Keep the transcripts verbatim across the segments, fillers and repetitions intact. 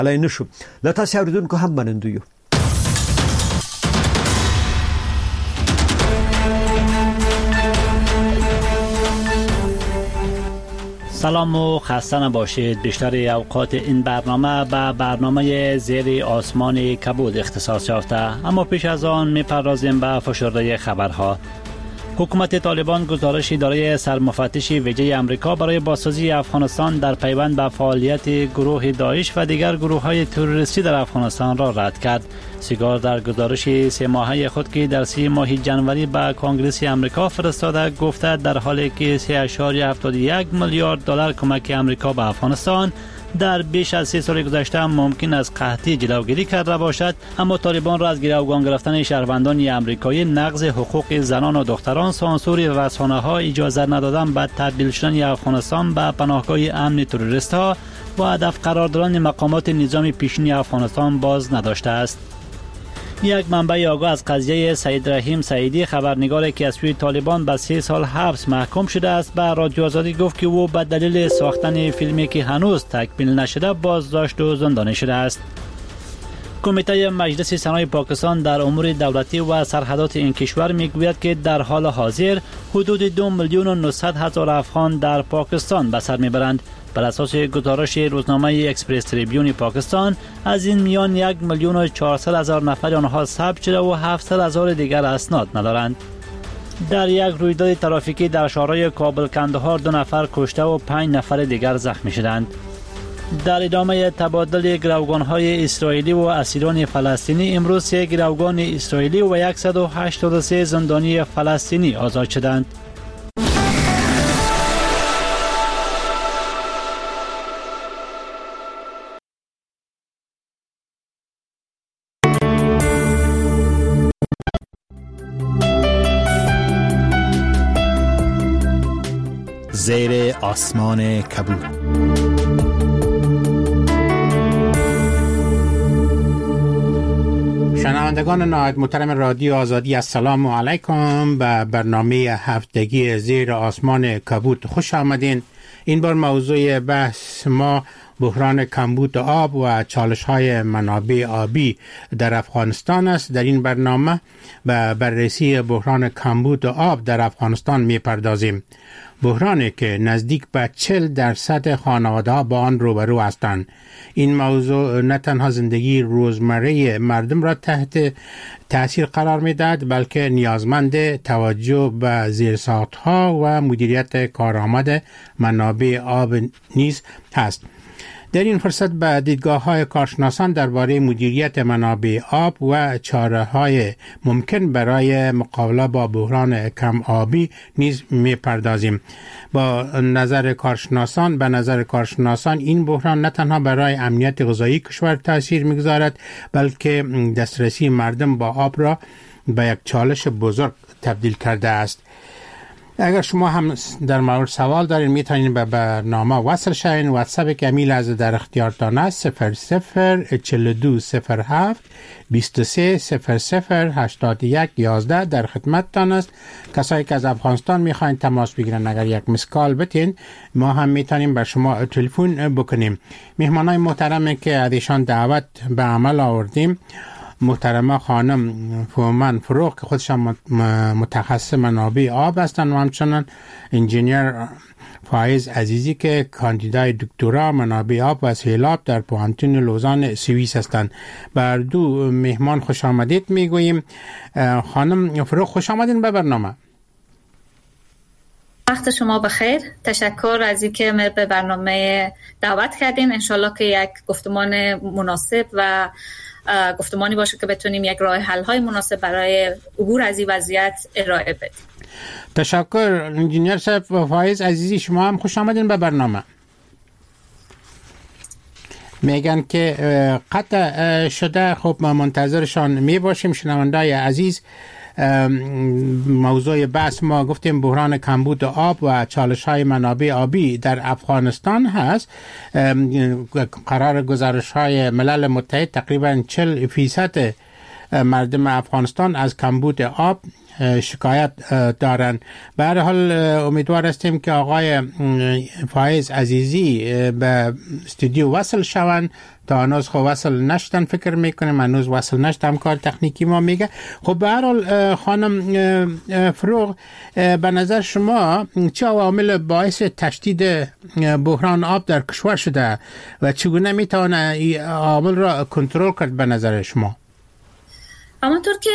علی نشو لا تاسو اوریدونکو هم منندو یو. سلام و خسته نباشید. بیشتر اوقات این برنامه به برنامه زیر آسمان کبود اختصاص یافته، اما پیش از آن میپردازیم به فشرده خبرها. حکومت طالبان گزارش اداره سرمفتش ویژه آمریکا برای بازسازی افغانستان در پیوند به فعالیت گروه داعش و دیگر گروه‌های تروریستی در افغانستان را رد کرد. سیگار در گزارش سه ماهه خود که در سی ماه جنوری به کنگره آمریکا فرستاده گفته در حالی که سه ممیز هفتاد و یک میلیارد دلار کمک آمریکا به افغانستان در بیش از سه سال گذشته ممکن است قحطی جلوگیری کرده باشد، اما طالبان را از گروگان گرفتن شهروندان آمریکایی، نقض حقوق زنان و دختران، سانسور رسانه‌ها، اجازه ندادن به تبدیل شدن افغانستان به پناهگاه امن تروریست‌ها و هدف قرار دادن مقامات نظام پیشین افغانستان باز نداشته است. یک منبع آگاه از قضیه سید رحیم سعیدی، خبرنگاری که از سوی طالبان به سه سال حبس محکوم شده است، به رادیو آزادی گفت که او به دلیل ساختن فیلمی که هنوز تکمیل نشده بازداشت و زندانی شده است. کمیته مجلس سنای پاکستان در امور دولتی و سرحدات این کشور میگوید که در حال حاضر حدود دو میلیون و نهصد هزار افغان در پاکستان به سر میبرند. بر اساس گزارش روزنامه اکسپرس تریبیون پاکستان، از این میان یک میلیون و چهارصد هزار نفر آنها ثبت شده و هفتصد هزار دیگر اسناد ندارند. در یک رویداد ترافیکی در شهرهای کابل کندهار دو نفر کشته و پنج نفر دیگر زخمی شدند. در ادامه تبادل گروگان‌های اسرائیلی و اسیران فلسطینی، امروز سه گروگان اسرائیلی و صد و هشتاد و سه زندانی فلسطینی آزاد شدند. زیر آسمان کبود. شنوندگان نهایت محترم رادیو آزادی، السلام علیکم. به برنامه هفتگی زیر آسمان کبود خوش آمدین. این بار موضوع بحث ما بحران کمبود آب و چالش های منابع آبی در افغانستان است. در این برنامه به بررسی بحران کمبود آب در افغانستان می پردازیم. بحرانی که نزدیک به چهل درصد خانواده ها با آن روبرو هستند. این موضوع نه تنها زندگی روزمره مردم را تحت تأثیر قرار می دهد، بلکه نیازمند توجه به زیرساخت ها و مدیریت کارآمد منابع آب نیز هست. در این فرصت به دیدگاه های کارشناسان درباره مدیریت منابع آب و چاره های ممکن برای مقابله با بحران کم آبی نیز می پردازیم. با نظر کارشناسان به نظر کارشناسان این بحران نه تنها برای امنیت غذایی کشور تاثیر میگذارد، بلکه دسترسی مردم با آب را به یک چالش بزرگ تبدیل کرده است. اگر شما هم در مورد سوال دارین میتونین به برنامه وصل شوین. واتساپ کمیل از در اختیارتان است: صفر صفر چهل و دو صفر هفت بیست و سه صفر صفر هشتاد و یک یازده در خدمتتان است. کسایی که از افغانستان میخواین تماس بگیرن، اگر یک مسکال بتین ما هم میتونیم بر شما تلفن بکنیم. مهمانای محترمی که ازشان دعوت به عمل آوردیم، محترمه خانم فومن فروغ که خودشان متخصص منابع آب هستند و همچنان انجینیر فایز عزیزی که کاندیدای دکترا منابع آب و سیلاب در پوهنتون لوزان سوئیس هستند. بر دو مهمان خوش آمدید میگوییم. خانم فروغ خوش آمدین به برنامه. وقت شما بخیر. تشکر از اینکه ما به برنامه دعوت کردین. انشالله که یک گفتمان مناسب و گفتمانی باشه که بتونیم یک راه حل های مناسب برای عبور از این وضعیت ارائه بدیم. تشکر انجینیر صاحب. فایز عزیزی شما هم خوش آمدین به برنامه. میگن که قطع شده، خب ما منتظرشان می باشیم. شنوندای عزیز، موضوع بحث ما گفتیم بحران کمبود آب و چالش های منابع آبی در افغانستان هست. قرار گزارش های ملل متحد تقریبا چهل فیصد مردم افغانستان از کمبود آب شکایت دارن. به هر حال امیدوار هستیم که آقای فایز عزیزی به استودیو وصل شوند. تا هنوز خب وصل نشدن، فکر میکنیم هنوز وصل نشدن، کار تکنیکی ما میگه. خب به هر حال خانم فروغ، به نظر شما چه عوامل باعث تشدید بحران آب در کشور شده و چگونه میتونه این عوامل را کنترل کرد به نظر شما؟ همانطور که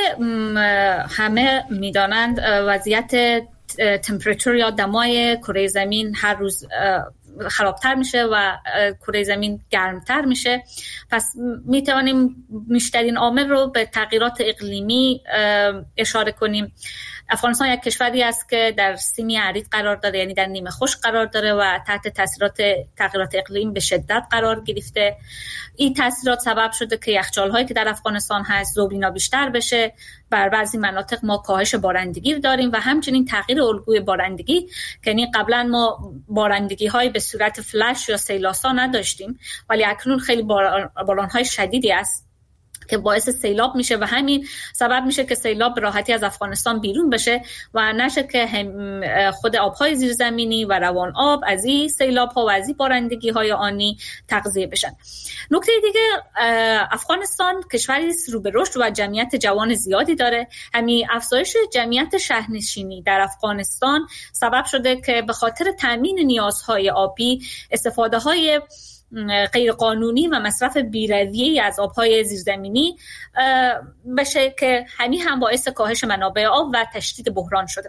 همه میدانند وضعیت تمپراتور یا دمای کره زمین هر روز خرابتر میشه و کره زمین گرمتر میشه. پس میتوانیم بیشترین عامل رو به تغییرات اقلیمی اشاره کنیم. افغانستان یک کشوری است که در سیمی عریض قرار داره، یعنی در نیمه خشک قرار داره و تحت تاثیرات تغییرات اقلیم به شدت قرار گرفته. این تاثیرات سبب شده که یخچال‌هایی که در افغانستان هست ذوب‌بینا بیشتر بشه. بر بعضی مناطق ما کاهش بارندگی داریم و همچنین تغییر الگوی بارندگی، که یعنی قبلا ما بارندگی‌های به صورت فلش یا سیلاسا نداشتیم، ولی اکنون خیلی باران‌های شدیدی است که باعث سیلاب میشه و همین سبب میشه که سیلاب به راحتی از افغانستان بیرون بشه و نشه که خود آبهای زیرزمینی و روان آب از این سیلاب ها و از این بارندگی های آنی تغذیه بشن. نکته دیگه، افغانستان کشوری است رو به رشد و جمعیت جوان زیادی داره. همین افزایش جمعیت شهرنشینی در افغانستان سبب شده که به خاطر تامین نیازهای آبی استفاده های غیر قانونی و مصرف بی‌رویه‌ای از آب‌های زیرزمینی بشه که همین هم باعث کاهش منابع آب و تشدید بحران شده.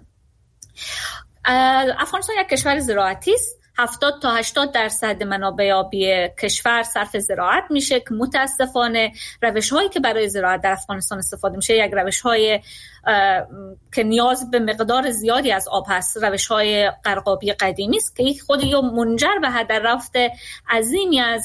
افغانستان یک کشور زراعتی است. هفتاد تا هشتاد درصد منابع آبی کشور صرف زراعت میشه که متاسفانه روش‌هایی که برای زراعت در افغانستان استفاده میشه یک روش‌های که نیاز به مقدار زیادی از آب هست، روش‌های غرقابی قدیمی است که خود یا منجر به هدر رفت عظیمی از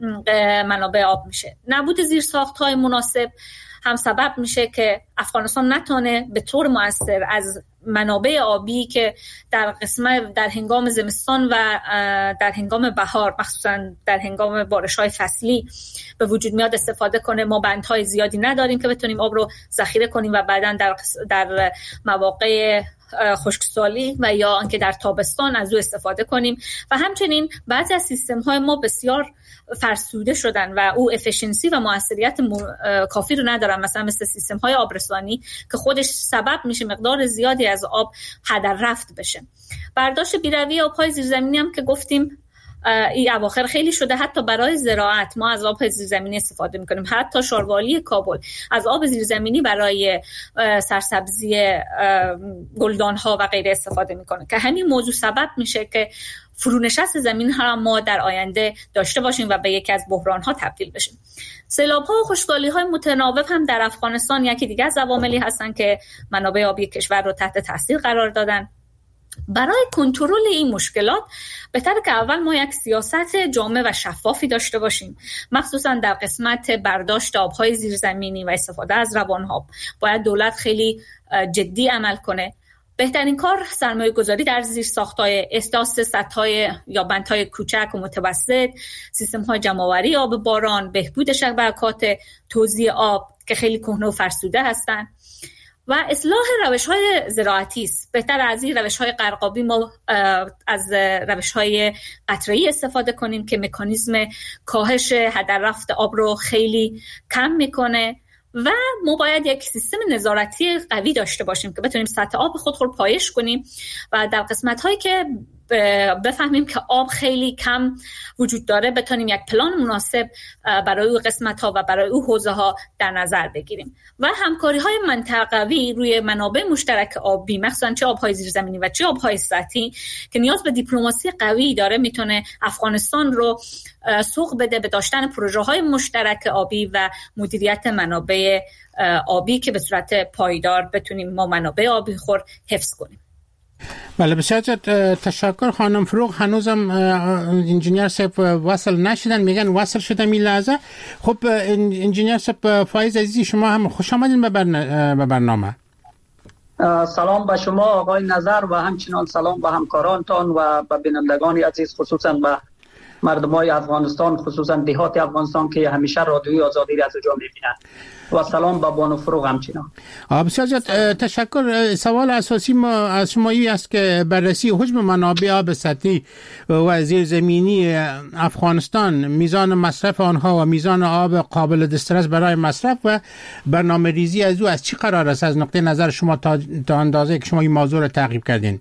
منابع آب میشه. نبود زیرساخت‌های مناسب هم سبب میشه که افغانستان نتونه به طور مؤثر از منابع آبی که در قسمت در هنگام زمستان و در هنگام بهار، مخصوصا در هنگام بارش‌های فصلی به وجود میاد استفاده کنه. ما بندهای زیادی نداریم که بتونیم آب رو ذخیره کنیم و بعداً در در مواقع خشکسالی و یا آنکه در تابستان از او استفاده کنیم. و همچنین بعضی از سیستم‌های ما بسیار فرسوده شدن و او افیشنسی و موثریت کافی رو ندارن، مثلا مثل سیستم‌های آبرسانی که خودش سبب میشه مقدار زیادی از آب هدر رفت بشه. برداشت بی‌رویه آب‌های زیرزمینی هم که گفتیم این اواخر خیلی شده. حتی برای زراعت ما از آب زیرزمینی استفاده میکنیم. حتی شاروالی کابل از آب زیرزمینی برای سرسبزی گلدان‌ها و غیره استفاده میکنه که همین موضوع سبب میشه که فرونشست زمین ها ما در آینده داشته باشیم و به یکی از بحران ها تبدیل بشیم. سیلاب ها و خشکسالی های متناوب هم در افغانستان یکی دیگه از عواملی هستن که منابع آبی کشور رو تحت تاثیر قرار دادن. برای کنترل این مشکلات بهتره که اول ما یک سیاست جامع و شفافی داشته باشیم، مخصوصا در قسمت برداشت آبهای زیرزمینی و استفاده از روان‌آب. باید دولت خیلی جدی عمل کنه. بهترین کار سرمایه گذاری در زیر ساخت‌های احداث سدهای یا بندهای کوچک و متوسط، سیستم‌های جمع‌آوری آب باران، بهبود شبکات توزیع آب که خیلی کهنه و فرسوده هستند و اصلاح روش‌های زراعتی است. بهتر از این روش‌های غرقابی ما از روش‌های قطره‌ای استفاده کنیم که مکانیزم کاهش هدر رفت آب رو خیلی کم میکنه و ما باید یک سیستم نظارتی قوی داشته باشیم که بتونیم سطح آب خود رو پایش کنیم و در قسمت‌هایی که بفهمیم که آب خیلی کم وجود داره بتونیم یک پلان مناسب برای اون قسمت‌ها و برای اون حوزه‌ها در نظر بگیریم و همکاری‌های منطقوی روی منابع مشترک آبی، مخصوصاً چه آب‌های زیرزمینی و چه آب‌های سطحی که نیاز به دیپلماسی قوی داره، میتونه افغانستان رو سوق بده به داشتن پروژه‌های مشترک آبی و مدیریت منابع آبی که به صورت پایدار بتونیم ما منابع آبی خور حفظ کنیم. بله، بسیار تشکر خانم فروغ. هنوزم انجینیر صاحب وصل نشدن، میگن وصل شدم این لحظه. خب انجینیر صاحب فایز عزیزی، شما هم خوش آمدین به برنامه. سلام به شما آقای نظر و همچنان سلام به همکارانتان و به بینندگان عزیز، خصوصا به مردمای افغانستان خصوصا دهات افغانستان که همیشه رادیوی آزادی را از اونجا میبینن. و سلام به بانو فروغ همچنان. بسیار زیاد تشکر. سوال اساسی ما از شما این است که بررسی حجم منابع آب سطحی و زیرزمینی افغانستان، میزان مصرف آنها و میزان آب قابل دسترس برای مصرف و برنامه ریزی از او از چی قرار است از نقطه نظر شما تا, تا اندازه که شما این موضوع را تعقیب کردین؟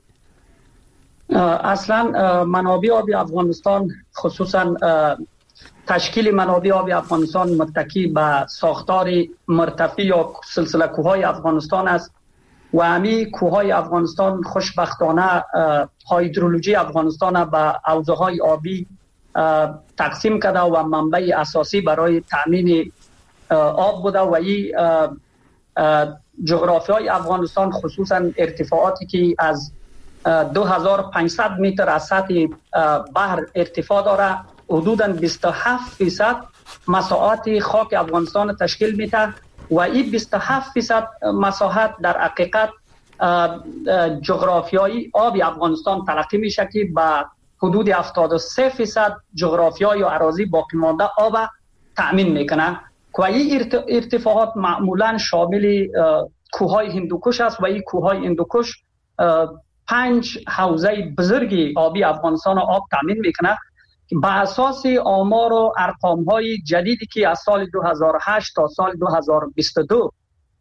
اصلا منابع آب افغانستان، خصوصا تشکیل منابع آب افغانستان متکی به ساختار مرتفع یا سلسله کوههای افغانستان است و همین کوههای افغانستان خوشبختانه هایدرولوژی افغانستان به حوزه‌های آبی تقسیم کرده و منبع اساسی برای تامین آب بوده و این جغرافیای افغانستان خصوصا ارتفاعاتی که از دو هزار و پانصد متر از سطح بحر ارتفاع داره، حدوداً بیست و هفت فیصد مساحت خاک افغانستان تشکیل میده و این بیست و هفت فیصد مساحت در حقیقت جغرافیایی آب افغانستان تلقی میشه که به حدود هفتاد و سه فیصد جغرافیای یا اراضی باقی مانده آب تأمین میکنه و این ارتفاعات معمولاً شامل کوههای هندوکش است و این کوههای هندوکش پنج حوزه بزرگی آبی افغانستان آب تأمین میکنه. با اساس آمار و ارقام های جدیدی که از سال دو هزار و هشت تا سال دو هزار و بیست و دو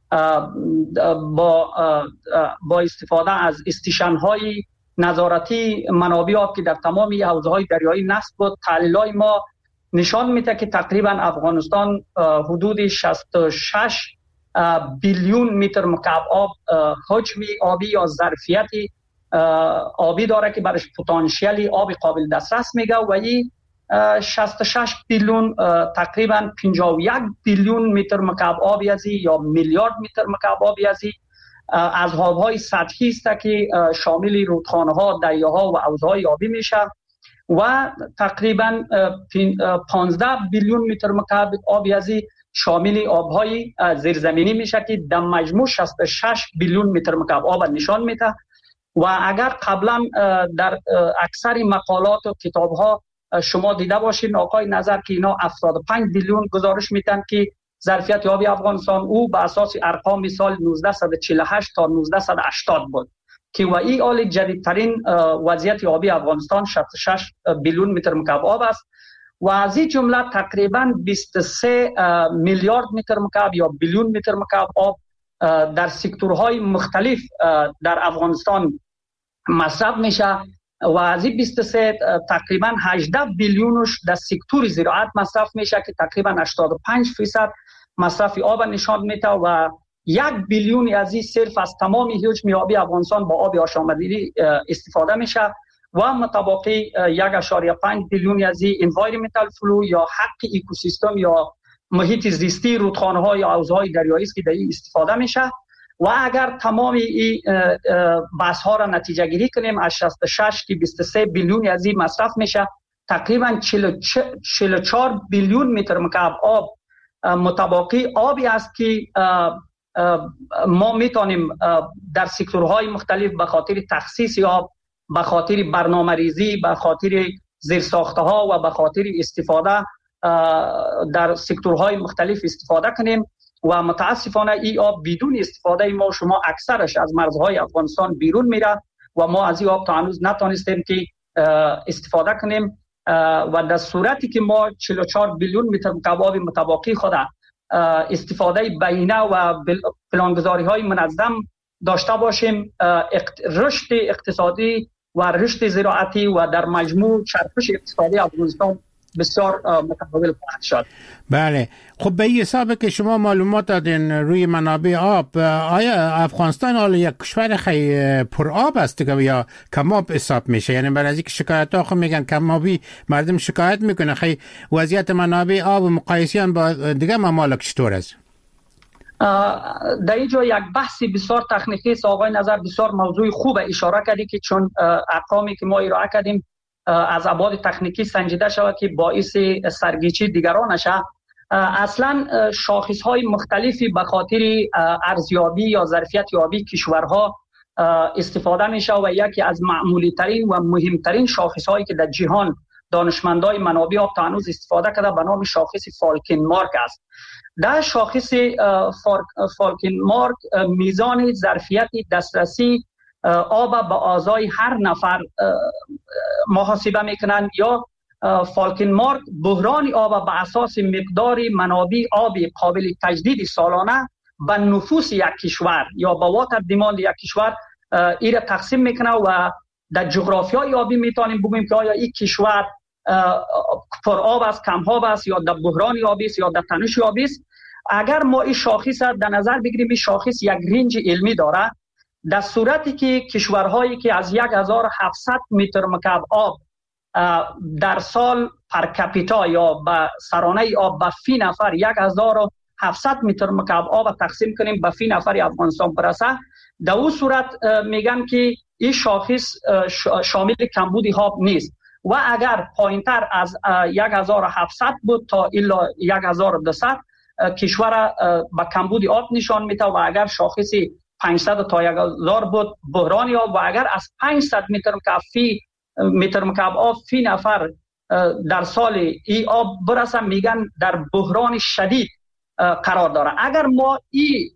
با با استفاده از استیشن های نظارتی منابع آب که در تمام حوزه های دریایی نصب بود، تحلیل‌های ما نشان میده که تقریبا افغانستان حدود شصت و شش بیلیون متر مکعب آب حجم آبی یا ظرفیتی آبی داره که برش پتانسیلی آب قابل دسترس میگه و این شصت و شش بیلیون تقریبا پنجاه و یک بیلیون متر مکعب آبی ازی یا میلیارد متر مکعب آبی ازی از آبهای سطحی است که شامل رودخانه‌ها، دریاها و حوض‌های آبی میشه و تقریبا پانزده بیلیون متر مکعب آبی ازی شامل آبهای زیرزمینی میشه که در مجموع شصت و شش بیلیون متر مکعب آب نشان میده. و اگر قبلا در اکثر مقالات و کتاب‌ها شما دیده باشین آقای نظر که اینا هفتاد و پنج بیلیون گزارش میدن که ظرفیت آبی افغانستان او به اساس ارقام سال نوزده چهل و هشت تا نوزده هشتاد بود که و این حال جدیدترین وضعیت آبی افغانستان شصت و شش بیلیون متر مکعب آب است و از این جمله تقریبا بیست و سه میلیارد متر مکعب یا بیلیون متر مکعب آب در سکتورهای مختلف در افغانستان مصرف میشه و از این بیست و سه تقریبا هجده بیلیونش در سکتور زراعت مصرف میشه که تقریبا هشتاد و پنج فیصد مصرف آب نشان میده و یک بیلیون از این صرف از تمام حجم آبی افغانستان با آب آشامیدنی استفاده میشه و متبقی یک اشاریه پنج بیلیون از این انوایرمنتال فلو یا حق اکوسیستم یا محیط زیستی رودخانه‌ها یا حوض‌های دریایی است که در این استفاده میشه و اگر تمام این بحث‌ها را نتیجه گیری کنیم از شصت و شش که بیست و سه بیلیون از این مصرف میشه تقریبا چهل و چهار بیلیون متر مکعب آب متبقی آبی است که ما میتونیم در سکتورهای مختلف به خاطر تخصیص آب، به خاطر برنامه‌ریزی، به خاطر زیرساخت‌ها و به خاطر استفاده در سکتورهای مختلف استفاده کنیم و متاسفانه این آب بدون استفاده ما شما اکثرش از مرزهای افغانستان بیرون میره و ما از این آب تا هنوز نتونستیم که استفاده کنیم و در صورتی که ما چهل و چهار بیلیون متر مکعب آب متبقی خود استفاده بهینه و پلانگذاری های منظم داشته باشیم رشد اقتصادی و رشد زراعتی و در مجموع چرخش اقتصادی افغانستان بسیار متقابل خواهد شد. بله، خب به این حسابه که شما معلومات دادین روی منابع آب، آیا افغانستان حالا یک کشور خیلی پر آب است یا کم آب حساب میشه؟ یعنی برای اینکه شکایت ها خود میگن کم آبی مردم شکایت میکنه، خیلی وضعیت منابع آب و مقایسه با دیگه ممالک چطور است؟ در اینجا یک بحثی بسیار تکنیکی است آقای نظر، بسیار موضوع خوب اشاره کردی که چون ارقامی که ما ارائه کردیم از ابعاد تکنیکی سنجیده شود که باعث سرگیچی دیگران نشه. اصلا شاخص های مختلفی به خاطر ارزیابی یا ظرفیت یابی کشورها استفاده میشه و یکی از معمولی ترین و مهمترین شاخص هایی که در جهان دانشمندای منابع آب تا هنوز استفاده کرده به نام شاخص فالکن مارک است. در شاخص فالکن مارک میزان ظرفیت دسترسی آب به اعضای هر نفر محاسبه میکنند یا فالکن مارک بحران آب به اساس مقدار منابع آب قابل تجدید سالانه به نفوس یک کشور یا به واتر دیماند یک کشور ایره تقسیم میکنه و در جغرافیای آبی میتونیم بگوییم که آیا این کشور پر آب است، کم آب است یا در بحران آبی است یا در تنش آبی است. اگر ما این شاخص در نظر بگیریم، این شاخص یک رنج علمی داره. در صورتی که کشورهایی که از یک هزار و هفتصد متر مکعب آب در سال پر کپیتا یا به سرانه آب به فی نفر یک هزار و هفتصد متر مکعب آب تقسیم کنیم به فی نفر افغانستان برسه، در اون صورت میگن که این شاخص شامل کمبود آب نیست و اگر پایینتر از یک هزار و هفتصد بود تا الا یک هزار و دویست کشور به کمبود آب نشان میده و اگر شاخص پانصد تا یک هزار بود بحران آب و اگر از پانصد متر مکعب فی متر مکعب آب فی نفر در سال ای آب برسه میگن در بحران شدید قرار داره. اگر ما این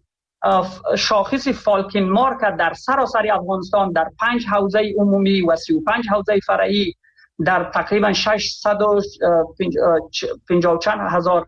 شاخص فالکن مارک در سراسر افغانستان در پنج حوزه عمومی و سی و پنج حوزه فرعی در تقریبا ششصد و پنجاه و چند هزار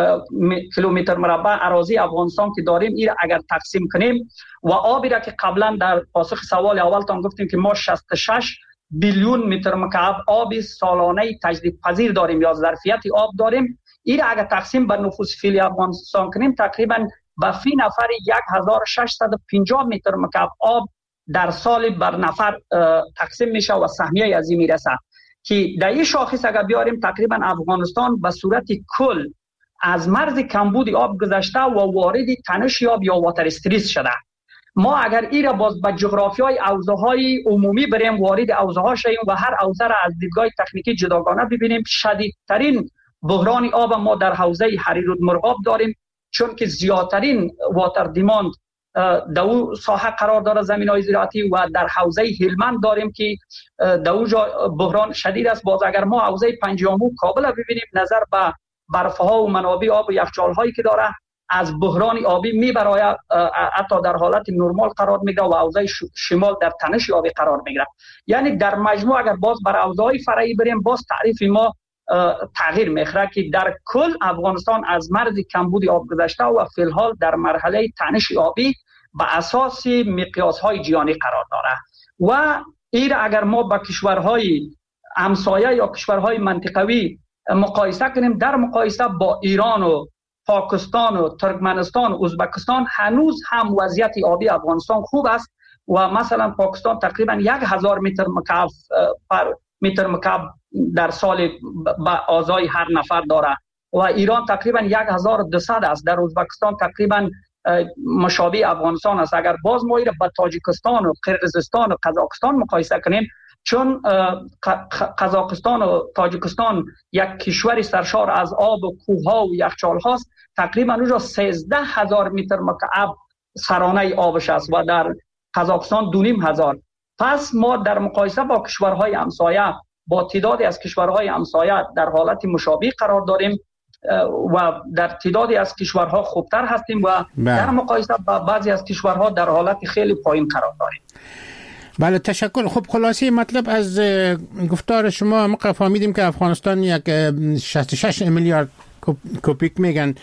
کیلومتر مربع اراضی افغانستان که داریم، این اگر تقسیم کنیم و آبی را که قبلا در پاسخ سوال اولتان گفتیم که ما شصت و شش بیلیون متر مکعب آب سالانه تجدید پذیر داریم یا ظرفیت آب داریم، این اگر تقسیم بر نفوس فعلی افغانستان کنیم تقریبا به فی نفر یک هزار و ششصد و پنجاه متر مکعب آب در سال بر نفر تقسیم میشه و سهمیه از این میرسه که در این شاخص اگر بیاریم تقریبا افغانستان به صورت کل از مرز کمبود آب گذشته و وارد تنش آب یا واتر استریس شده. ما اگر این را باز به جغرافیای حوزه‌های عمومی بریم وارد حوزه‌ها شویم و هر حوزه را از دیدگاه تکنیکی جداگانه ببینیم، شدیدترین بحران آب ما در حوزه حریرالمرغاب داریم چون که زیادترین واتر دیماند در او ساحه قرار داره زمین‌های زراعتی و در حوزه هلمند داریم که در اونجا بحران شدید است. باز اگر ما حوزه پنجامو کابل ببینیم نظر به برفها و منابع آب و یخچال‌هایی که داره از بحران آبی میبره، حتی در حالت نرمال قرار میگیره و حوزه شمال در تنش آبی قرار میگیره. یعنی در مجموع اگر باز بر حوزه‌های فرعی بریم باز تعریف ما تغییر میخوره که در کل افغانستان از مرز کمبود آب گذشته و فی الحال در مرحله تنش آبی به اساس مقیاس‌های جهانی قرار داره و این اگر ما با کشورهای همسایه یا کشورهای منطقوی مقایسه کنیم، در مقایسه با ایران و پاکستان و ترکمنستان و ازبکستان هنوز هم وضعیت آبی افغانستان خوب است و مثلا پاکستان تقریبا یک هزار متر مکعب پر متر مکعب در سال به اعضای هر نفر داره و ایران تقریبا یک هزار و دویست است. در ازبکستان تقریبا مشابه افغانستان است. اگر باز ما با تاجیکستان و قرقیزستان و قزاقستان مقایسه کنیم، چون قزاقستان و تاجیکستان یک کشور سرشار از آب و کوه‌ها و یخچال هاست، تقریبا اونجا سیزده هزار متر مکعب سرانه آبش است و در قزاقستان دو نیم هزار. پس ما در مقایسه با کشورهای همسایه با تعدادی از کشورهای همسایه در حالت مشابه قرار داریم و در تعدادی از کشورها خوبتر هستیم و بله. در مقایسه با بعضی از کشورها در حالت خیلی پایین قرار داریم. بله تشکر. خب خلاصه مطلب از گفتار شما ما فهمیدیم که افغانستان یک شصت و شش میلیارد کوبیک میگن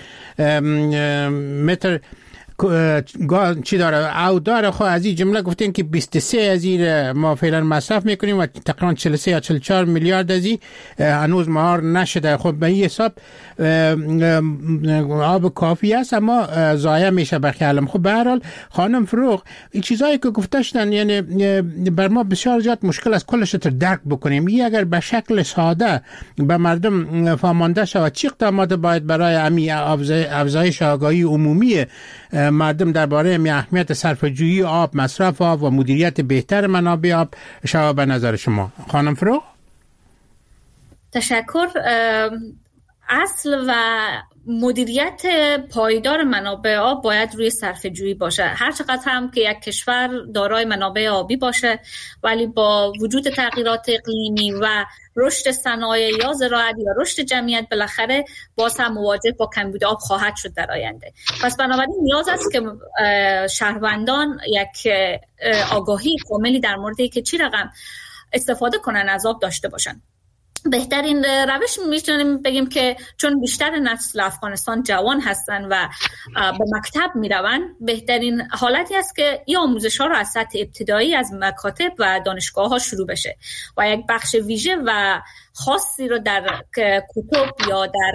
متر چی داره او داره. خب از این جمله گفتین که بیست و سه از این ما فعلا مصرف میکنیم و تقریبا چهل و سه یا چهل و چهار میلیارد از این هنوز مهار نشده. خب به این حساب آب کافی است اما ضایع میشه به خیالم. خب به هر حال خانم فروغ این چیزایی که گفتشتن یعنی بر ما بسیار زیاد مشکل است کلش رو درک بکنیم. این اگر به شکل ساده به مردم فهمانده شود چی اقدامات باید برای امی افزایش آگاهی عمومی مردم درباره اهمیت صرفه‌جویی آب، مصرف آب و مدیریت بهتر منابع آب شما به نظر شما خانم فروغ؟ تشکر. اصل و مدیریت پایدار منابع آب باید روی صرفه‌جویی باشه. هر چقدر هم که یک کشور دارای منابع آبی باشه، ولی با وجود تغییرات اقلیمی و رشد صنایع یا زراعت یا رشد جمعیت، بالاخره باز هم مواجه با کمبود آب خواهد شد در آینده. پس بنابراین نیاز است که شهروندان یک آگاهی کاملی در مورد که چی رقم استفاده کنن از آب داشته باشن. بهترین روش میتونیم بگیم که چون بیشتر نسل افغانستان جوان هستن و به مکتب میرون، بهترین حالتی است که این آموزش ها رو از سطح ابتدایی از مکاتب و دانشگاه ها شروع بشه و یک بخش ویژه و خاصی رو در کتب یا در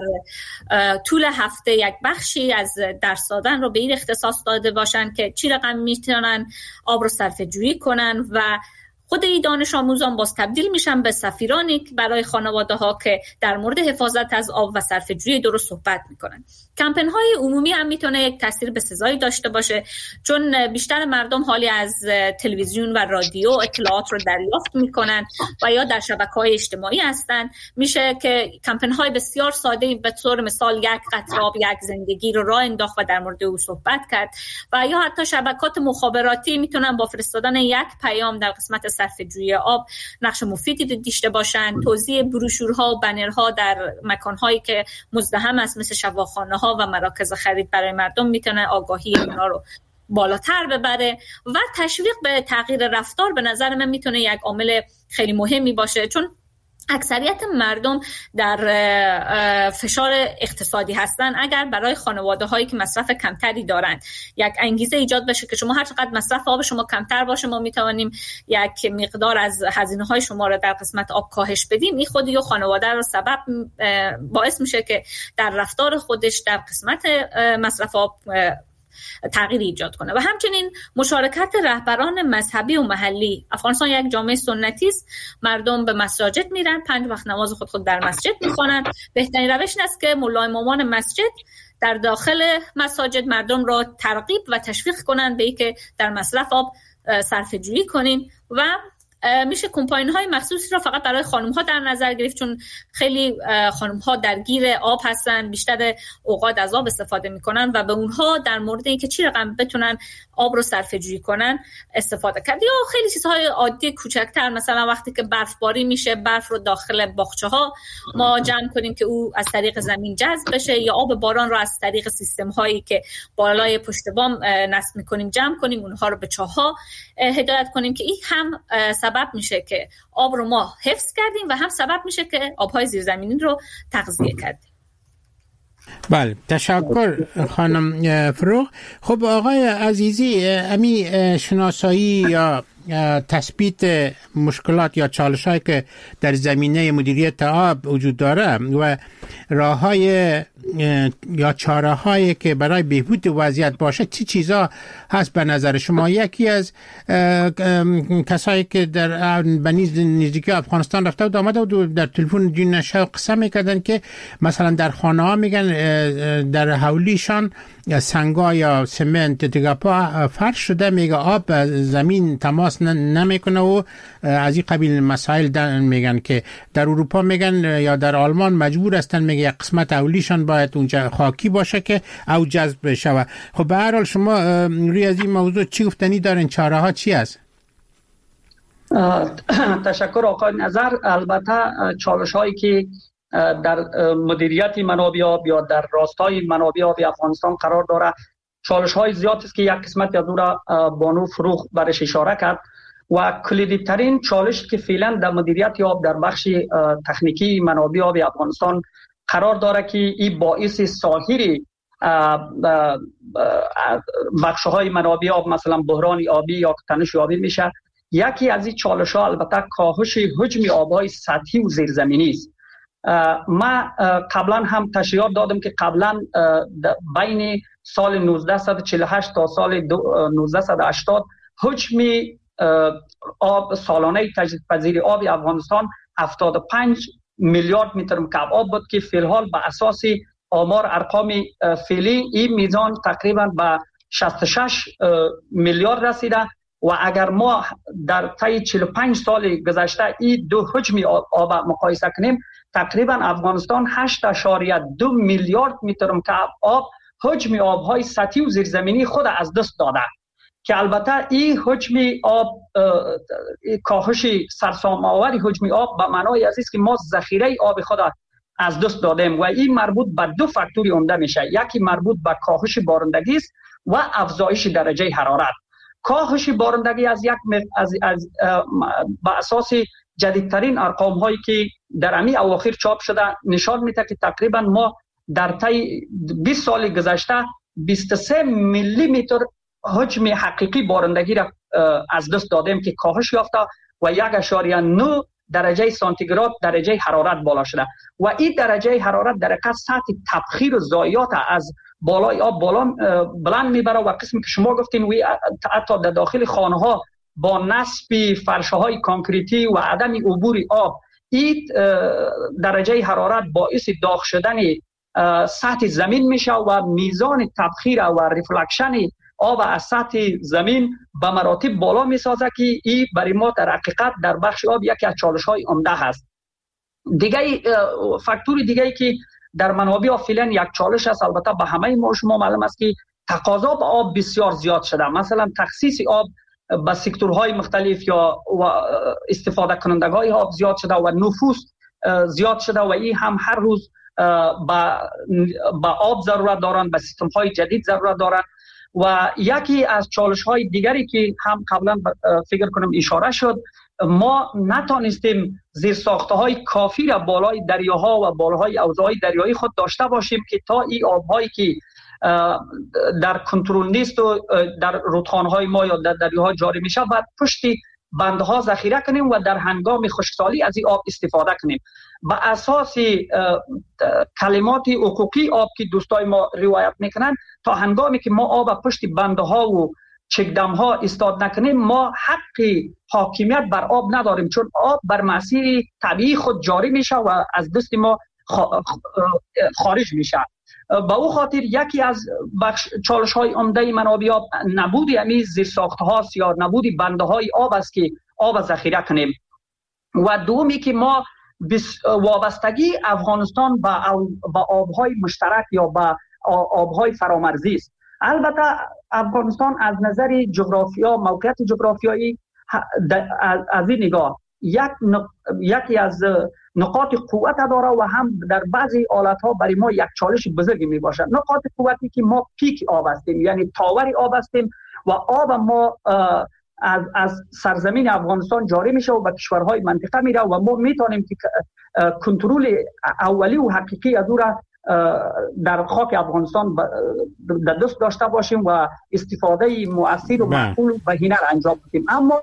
طول هفته یک بخشی از درس دادن رو به این اختصاص داده باشن که چی رقم میتونن آب رو صرفه جویی کنن و خود این دانش آموزان باز تبدیل میشن به سفیرانی برای خانواده ها که در مورد حفاظت از آب و صرفه‌جویی درست صحبت میکنن. کمپین های عمومی هم میتونه یک تاثیر بسزایی داشته باشه، چون بیشتر مردم حالی از تلویزیون و رادیو اطلاعات رو دریافت میکنن و یا در شبکه‌های اجتماعی هستن. میشه که کمپین های بسیار ساده به طور مثال یک قطره آب یک زندگی رو راه انداخت و در مورد او صحبت کرد و یا حتی شبکات مخابراتی میتونن با فرستادن یک پیام در قسمت صرفه‌جویی آب نقش مفیدی داشته باشن. توزیع بروشورها و بنرها در مکانهایی که مزدحم است مثل شفاخانه ها و مراکز خرید برای مردم میتونه آگاهی اونا رو بالاتر ببره و تشویق به تغییر رفتار به نظر من میتونه یک عامل خیلی مهمی باشه، چون اکثریت مردم در فشار اقتصادی هستن. اگر برای خانواده هایی که مصرف کمتری دارند یک انگیزه ایجاد بشه که شما هر چقدر مصرف آب شما کمتر باشه ما میتوانیم یک مقدار از هزینه های شما رو در قسمت آب کاهش بدیم، این خودی و خانواده رو سبب باعث میشه که در رفتار خودش در قسمت مصرف آب تغییر ایجاد کنه. و همچنین مشارکت رهبران مذهبی و محلی. افغانستان یک جامعه سنتی است، مردم به مساجد میرن، پنج وقت نماز خود خود در مسجد میخوانند. بهترین روش این است که ملا امامان مسجد در داخل مساجد مردم را ترغیب و تشویق کنند به اینکه در مصرف آب صرفه جویی کنین و میشه کمپاین های مخصوصی را فقط برای خانم ها در نظر گرفت، چون خیلی خانم ها درگیر آب هستن، بیشتر اوقات از آب استفاده میکنن و به اونها در مورد اینکه چی رقم بتونن آب رو صرفه جویی کنن استفاده کرد. یا خیلی چیزهای عادی کوچکتر، مثلا وقتی که برفباری میشه برف رو داخل باغچه ها ما جمع کنیم که او از طریق زمین جذب بشه، یا آب باران رو از طریق سیستم هایی که بالای پشت بام نصب میکنیم جمع کنیم، اونها رو به چاه‌ها هدایت کنیم که این هم سبب میشه که آب رو ما حفظ کردیم و هم سبب میشه که آبهای زیرزمینی رو تغذیه کردیم. بله، تشکر خانم فروغ. خب آقای عزیزی، امی شناسایی یا تثبیت مشکلات یا چالش‌هایی که در زمینه مدیریت آب وجود داره و راه‌های یا چاره‌هایی که برای بهبود وضعیت باشه چی چیزا هست به نظر شما؟ یکی از کسایی که در بنیز نزدیکی افغانستان رفته بود آمده و در تلفن جون شو قسم میکردن که مثلا در خانه ها میگن در حولیشان سنگا یا سمنت دیگه پا فرش شده، میگه آب زمین تماس نمیکنه و از این قبیل مسائل میگن که در اروپا میگن یا در آلمان مجبور هستن میگه قسمت اولیشان باید اونجا خاکی باشه که او جذب بشه. خب به هر حال شما روی از این موضوع چی گفتنی دارین؟ چاره ها چی است؟ تشکر آقای نظر. البته چالش هایی که در مدیریت منابع آب یا در راستای منابع آب افغانستان قرار داره چالش های زیاد است که یک قسمت از اون را بانو فروغ برش اشاره کرد و کلیدی ترین چالش که فعلا در مدیریت آب در بخش تکنیکی منابع آب افغانستان قرار داره که این باعث سایر بخش های منابع آب مثلا بحران آبی یا تنش آبی میشه. یکی از این چالش ها البته کاهش حجم آبهای سطحی و زیرزمینی است. ما قبلا هم تشریح دادم که قبلا بین سال نوزده چهل و هشت تا سال نوزده هشتاد حجم آب سالانه تجدیدپذیر آب افغانستان هفتاد و پنج میلیارد متر مکعب آب بود که فی الحال به اساس آمار ارقام فعلی این میزان تقریبا به شصت و شش میلیارد رسیده و اگر ما در طی چهل و پنج سال گذشته این دو حجم آب مقایسه کنیم تقریبا افغانستان هشت اشاریه دو میلیارد متر مکعب آب حجم آبهای سطحی و زیرزمینی خود از دست داده، که البته این حجم آب کاهش سرسام آوری حجم آب به معنای است که ما ذخیره آب خود از دست دادیم و این مربوط به دو فاکتور عمده میشه. یکی مربوط به کاهش بارندگی است و افزایش درجه حرارت. کاهش بارندگی از یک از, از به اساس جدیدترین ارقام هایی که در امی اواخر چاپ شده نشان میده که تقریبا ما در طی بیست سال گذشته بیست و سه میلی متر حجم حقیقی بارندگی را از دست دادیم که کاهش یافته و یک اشاریه نه درجه سانتیگراد درجه حرارت بالا شده و این درجه حرارت در حقیقت سطح تبخیر و ضایعات از بالای آب بالا بلند میبره و قسمی که شما گفتین وی حتی در داخل خانه ها با نصب فرشه های کانکریتی و عدم عبور آب این درجه حرارت باعث داغ شدن سطح زمین میشه و میزان تبخیر و ریفلکشن آب از سطح زمین به مراتب بالا میسازه که این برای ما در حقیقت در بخش آب یکی از چالش های عمده هست. دیگه فاکتور دیگه ای که در منابع آب فعلا یک چالش است، البته به همه ما شما معلوم است که تقاضا به آب بسیار زیاد شده. مثلا تخصیص آب به سکتورهای مختلف یا استفاده کنندگان آب زیاد شده و نفوس زیاد شده و این هم هر روز با با آب ضرورت دارند، به سیستم های جدید ضرورت دارند. و یکی از چالش های دیگری که هم قبلا فکر کنم اشاره شد، ما نتانستیم زیر ساخته های کافی را بالای دریاها و بالای حوضهای دریایی خود داشته باشیم که تا این آبهایی که در کنترل نیست و در رودخانه‌های ما یا در دریاها جاری میشه بعد پشتی بندها ذخیره کنیم و در هنگام خشکسالی از این آب استفاده کنیم. به اساس کلمات حقوقی آب که دوستای ما روایت میکنن، تا هنگامی که ما آب پشت بندها و چکدمها استاد نکنیم ما حق حاکمیت بر آب نداریم، چون آب بر مسیر طبیعی خود جاری میشه و از دست ما خارج میشه. با او خاطر یکی از چالش های عمده منابع آب نبود یعنی زیر ساخته ها یا نبود بنده های آب است که آب ذخیره کنیم. و دومی که ما وابستگی افغانستان با آبهای مشترک یا با آبهای فرامرزی است. البته افغانستان از نظر جغرافیا موقعیت جغرافیایی از این نگاه یک نق... یکی از نقاط قوت داره و هم در بعضی حالتها برای ما یک چالش بزرگی می باشد. نقاط قوتی که ما پیک آب هستیم، یعنی تاور آب هستیم و آب ما از, از سرزمین افغانستان جاری میشه و به کشورهای منطقه میره و ما میتونیم که کنترل اولی و حقیقی از او را در خاک افغانستان در دست داشته باشیم و استفاده مؤثر و معقول و بهینه را انجام بدیم. اما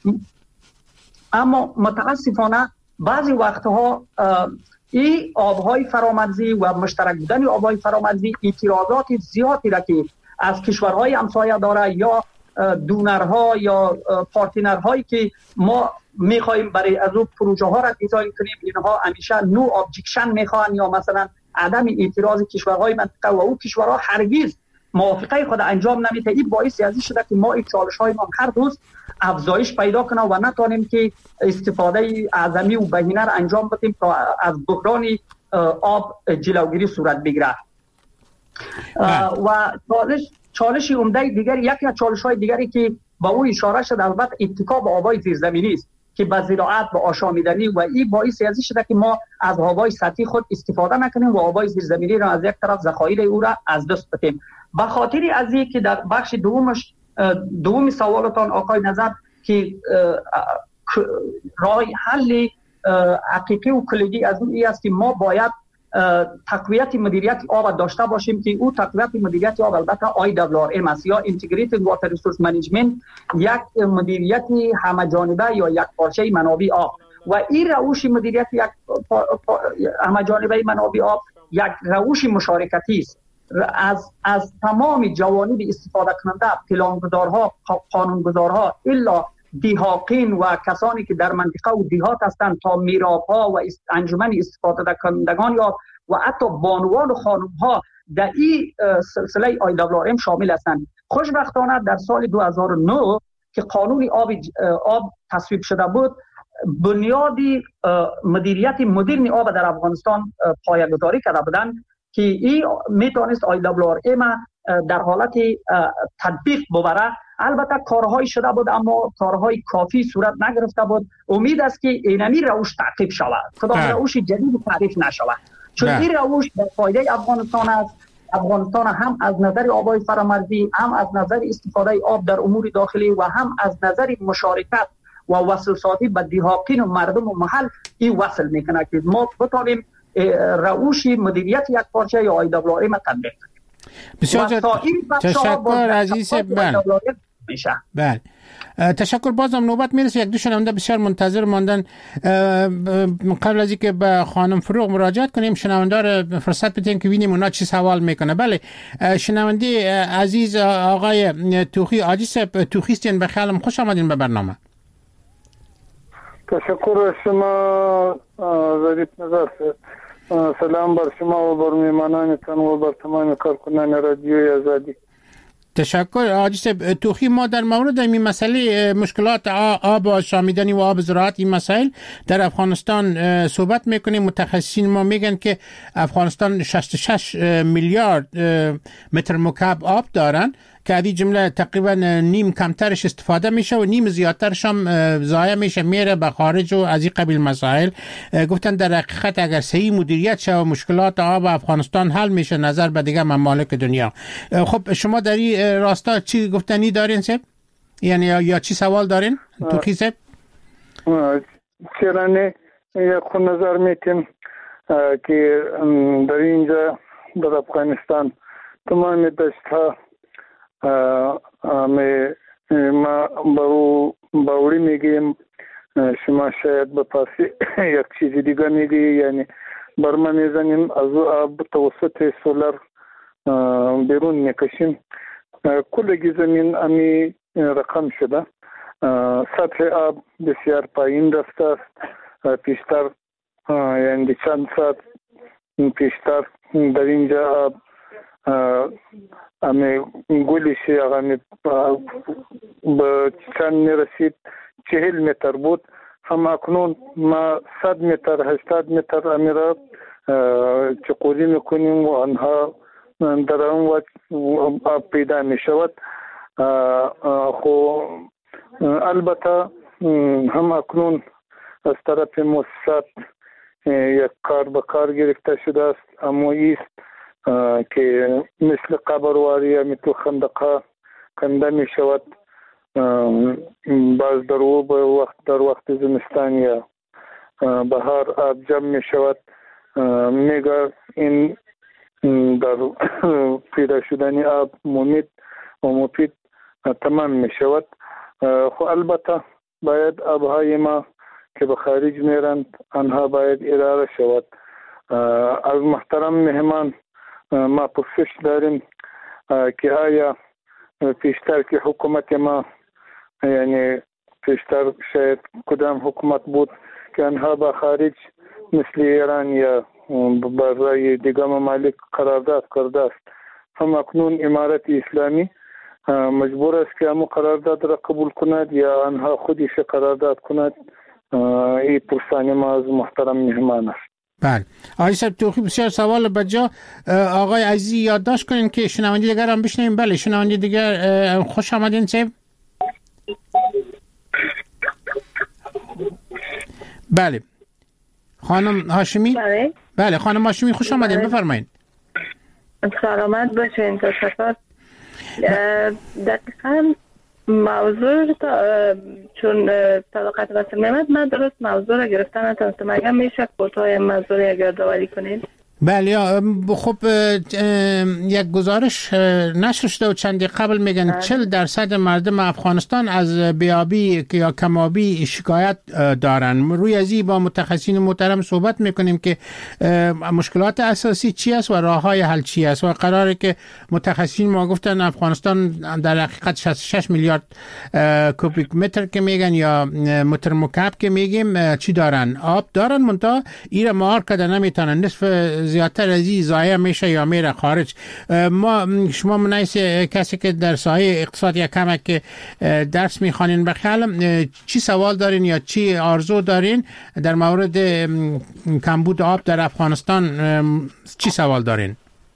اما متاسفانه بعضی وقتها این آبهای فرامرزی و مشترک بودن آبهای فرامرزی اعتراضات زیادی را که از کشورهای همسایه داره یا دونرها یا پارتنرهایی که ما میخوایم برای از اون پروژه ها را دیزاین کنیم، اینها همیشه نو ابجکشن میخوان یا مثلا عدم اعتراض کشورهای منطقه و او کشورها هرگز موافقه خود انجام نمیده. این باعث ازی شده که ما این چالش های ما هر روز افزایش پیدا کنه و نتونیم که استفاده اعظمی و بهینه را انجام بدیم تا از بحران آب جلوگیری صورت بگیره. و چالش چالش عمده دیگر یکی از چالش های دیگری که با او اشاره شد البته اتکا به آبای زیرزمینی است که به زراعت به آشامیدنی و این باعث ازی شده که ما از آبای سطحی خود استفاده نکنیم و آبای زیرزمینی را از یک طرف ذخایر او را از دست بدیم. به خاطر از این که در بخش دومش دومی سوالتان آقای نظر که راه حل حقیقی و کلیدی از اون است که ما باید تقویت مدیریت آب داشته باشیم که او تقویت مدیریت آب البته آی دبلیو آر ام است یا Integrated Water Resource Management، یک مدیریت همه جانبه یا یک پارچه منابع آب و این روش مدیریت یک همه جانبه منابع آب یک روش مشارکتی است. از از تمام جوانب استفاده کننده، پلانگذارها، قانونگذارها الا دیهاقین و کسانی که در منطقه و دیهات هستند تا میراب‌ها و انجمن استفاده کنندگان یا و حتی بانوان و خانم‌ها در این سلسله آی دبلیو آر ام شامل هستند. خوشبختانه در سال دو هزار و نه که قانون آب آب تصویب شده بود، بنیادی مدیریت مدرن آب در افغانستان پایه‌گذاری کرده بودند که این میتونست آی دبلیو آر ام در حالت تطبیق ببره. البته کارهای شده بود اما کارهای کافی صورت نگرفته بود. امید است که اینمی روش تعقیب شود، کدام روش جدید تعریف نشود، چون این روش به فایده افغانستان است. افغانستان هم از نظر آبای فرامرزی، هم از نظر استفاده آب در امور داخلی و هم از نظر مشارکت و وصل سازی به دهاقین و مردم و محل این وصل میکنه که ما بتونیم روش مدیریت یک پارچه یا آی دبلیو آر ام تطبیق کنیم. بسیار تشکر عزیز. بله تشکر. بازم نوبت میرسه. یک دو شنونده بسیار منتظر ماندن. قبل از اینکه به خانم فروغ مراجعت کنیم شنونده رو فرصت بدیم که ببینیم اونا چی سوال میکنه. بله شنونده عزیز آقای توخی عاجز توخی هستین، به خیالم خوش آمدین به برنامه. تشکر از شما ظریف نظر. سلام بر شما و بر میمانانتان و بر تمام کارکنان رادیوی آزادی. تشکر عاجز توخی. ما در مورد این مسئله مشکلات آب و آشامیدنی و آب زراعت این مسائل در افغانستان صحبت میکنیم. متخصصین ما میگن که افغانستان شصت و شش میلیارد متر مکعب آب دارن که از این جمله تقریبا نیم کمترش استفاده میشه و نیم زیادترش هم ضایع میشه میره به خارج و از این قبیل مسائل. گفتن در حقیقت اگر صحیح مدیریت شه و مشکلات آب افغانستان حل میشه نظر به دیگه ممالک دنیا. خب شما در این راستا چی گفتنی دارین سب؟ یعنی یا چی سوال دارین توخی سب؟ چرانه یک خود نظر میتیم که در اینجا در افغانستان تمام دشت ها ما باوری میگیم، شما شاید به پاسی یک چیز دیگه میگی، یعنی برما میزنیم از آب توسط سولر بیرون میکشیم. کلگی زمین امی رقم شده، سطح آب بسیار پایین رفته است. پیشتر یعنی چند ساعت پیشتر در اینجا آب امی گولیشی امی به چند میرسید چهل متر بود، هم اکنون ما صد متر هشتاد متر امی را چقولی میکنیم و آنها در اون وقت آب پیدا می شود. خو البته هم اکنون از طرف مؤسسات یک کار به کار گرفته شده است، اما ایست که مثل قبرواری مثل خندقه کنده می شود. باز در وقت در وقت زمستان یا بهار آب جمع می شود. میگه این در پیدا شدن آب ممید و مفید تمام می شود. خو البته باید آبهای ما که به خارج میرند آنها باید اداره شود. از محترم مهمان ما پرسش داریم که آیا پیشتر که حکومت ما، یعنی پیشتر شاید کدام حکومت بود که آنها به خارج مثل ایران یا برای دیگر ممالک قرارداد کرده است، هم اکنون امارت اسلامی مجبور است که همون قرارداد را قبول کند یا آنها خودش قرارداد کند. این پرسان ما از محترم مهمان است. بله آقای صاحب توخی بسیار سوال بجا. آقای عزیزی یادداشت کنین که شنونده دیگر هم بشنویم. بله شنونده دیگر خوش آمدین صاحب. بله خانم هاشمی. بله بله خانم هاشمی خوش آمدین. بفرمایید. سلامت باشین. تشکر. دقیقاً موضوع چون طبقات وصل میمد من درست موضوع را گرفتن نتونستم. اگر میشه کوتاه موضوع را گردآوری کنین. بله خب یک گزارش نشر شده و چندی قبل میگن چهل درصد مردم افغانستان از بیابی یا کمابی شکایت دارن. روی ازی با متخصصین محترم صحبت میکنیم که مشکلات اساسی چی است و راههای حل چی است و قراره که متخصصین ما گفتن افغانستان در حقیقت شصت و شش میلیارد کوبیک متر که میگن یا متر مکعب که میگیم چی دارن، آب دارن، منتها ایره مهار کده نمیتونن. نصف زیادتر از این ضایع میشه یا میره خارج. ما شما منیس کسی که در ساحه اقتصاد یک کمک که درس میخوانین بخیال چی سوال دارین یا چی آرزو دارین در مورد کمبود آب در افغانستان؟ چی سوال دارین؟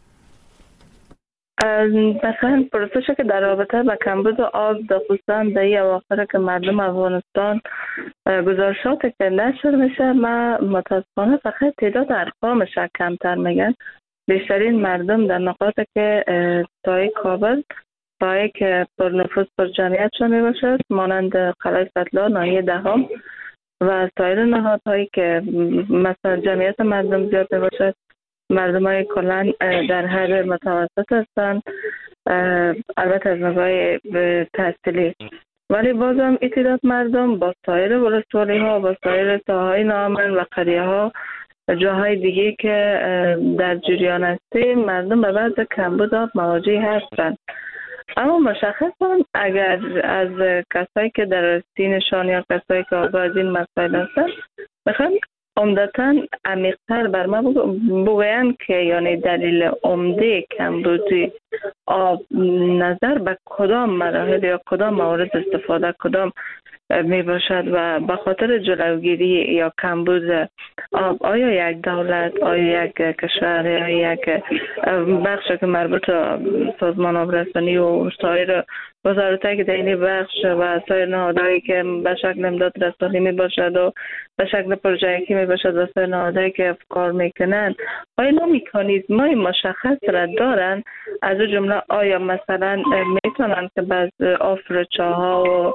مثلا پرسشه که در رابطه با کمبود آب خصوصا در این اواخر که مردم افغانستان گزارشات که نشر میشه، ما متاسفانه فقط تعداد ارقامش کمتر میگن. بیشترین مردم در نقاط که سایه کابل، سایه که پر نفوذ پر جمعیت شده می باشد مانند قلعه فتلا، ناحیه دهم و سایر نهادهایی که مثلا جمعیت مردم زیاد می باشد، مردم های کلان در حد متوسط هستند، البته از نگاه تحصیلی، ولی بازم این تعداد مردم با سایر ولسوالی ها، با سایر ساحای ناامن و قریه ها، جاهای دیگه که در جریان هستیم، مردم به بعد کمبود آب مواجه هستند. اما مشخصا اگر از کسایی که در سینشان یا کسایی که آگاه از این مسائل هستند میخوام عمدتاً عمیق‌تر بر ما بگویند که یعنی دلیل عمده کمبودی آب نظر به کدام مراحل یا کدام موارد استفاده کدام می باشد و به خاطر جلوگیری یا کمبود آب آیا یک دولت، آیا یک کشور، یا یک بخش که مربوط سازمان آبرسانی و سایر وزارتایی که در این بخش و سایر نهادهایی که به شکل امداد رسانی می باشد و به شکل پروژه‌ای می باشد و سایر نهادهایی که کار میکنن، آیا نوع مکانیزم‌های مشخص را دارن؟ از جمله آیا مثلا میتونن که بعض آفرچه‌ها و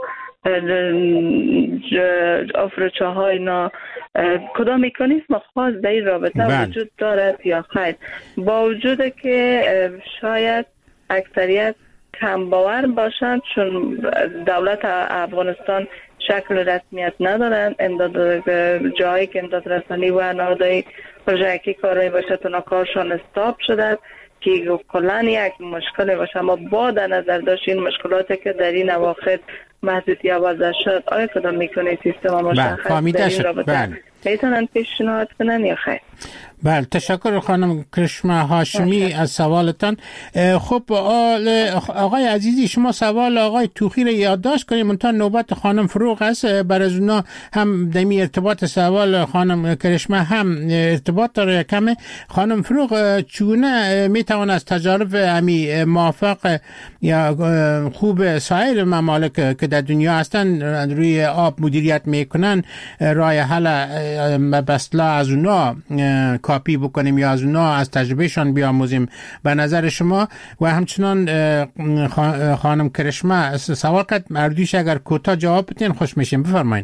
آفرچه های اینا کدام مکانیزم خاص در این رابطه بند. وجود دارد یا خیر؟ با وجود که شاید اکثریت کم باور باشند چون دولت افغانستان شکل رسمیت ندارند، امداد جایی که امداد رسانی و نهادهای پروژه‌ای کاری باشه تنها کارشان استاپ شده که کلان یک مشکل باشه. اما با در نظر داشت این مشکلاتی که در این اواخر محدودی آوازه شد، آیا کدام میکنه سیستم مشخص در این رابطه میتونن پیشنهاد کنن یا خیر؟ بله، تشکر خانم کرشمه هاشمی از سوالتان. خب آقای عزیزی، شما سوال آقای توخی را یادداشت کنید، منتها نوبت خانم فروغ است. بر از اونا هم دمی ارتباط سوال خانم کرشمه هم ارتباط داره کمه. خانم فروغ، چونه میتوان از تجارب امی موافق یا خوب سایر ممالک که در دنیا هستن روی آب مدیریت میکنن راه حل بسلا از اونا کاپی بکنیم یا از اونا از تجربهشان بیاموزیم به نظر شما؟ و همچنان خانم کرشمه سوال کرد مردوش اگر کوتاه جواب بدین خوش میشیم. بفرمایید.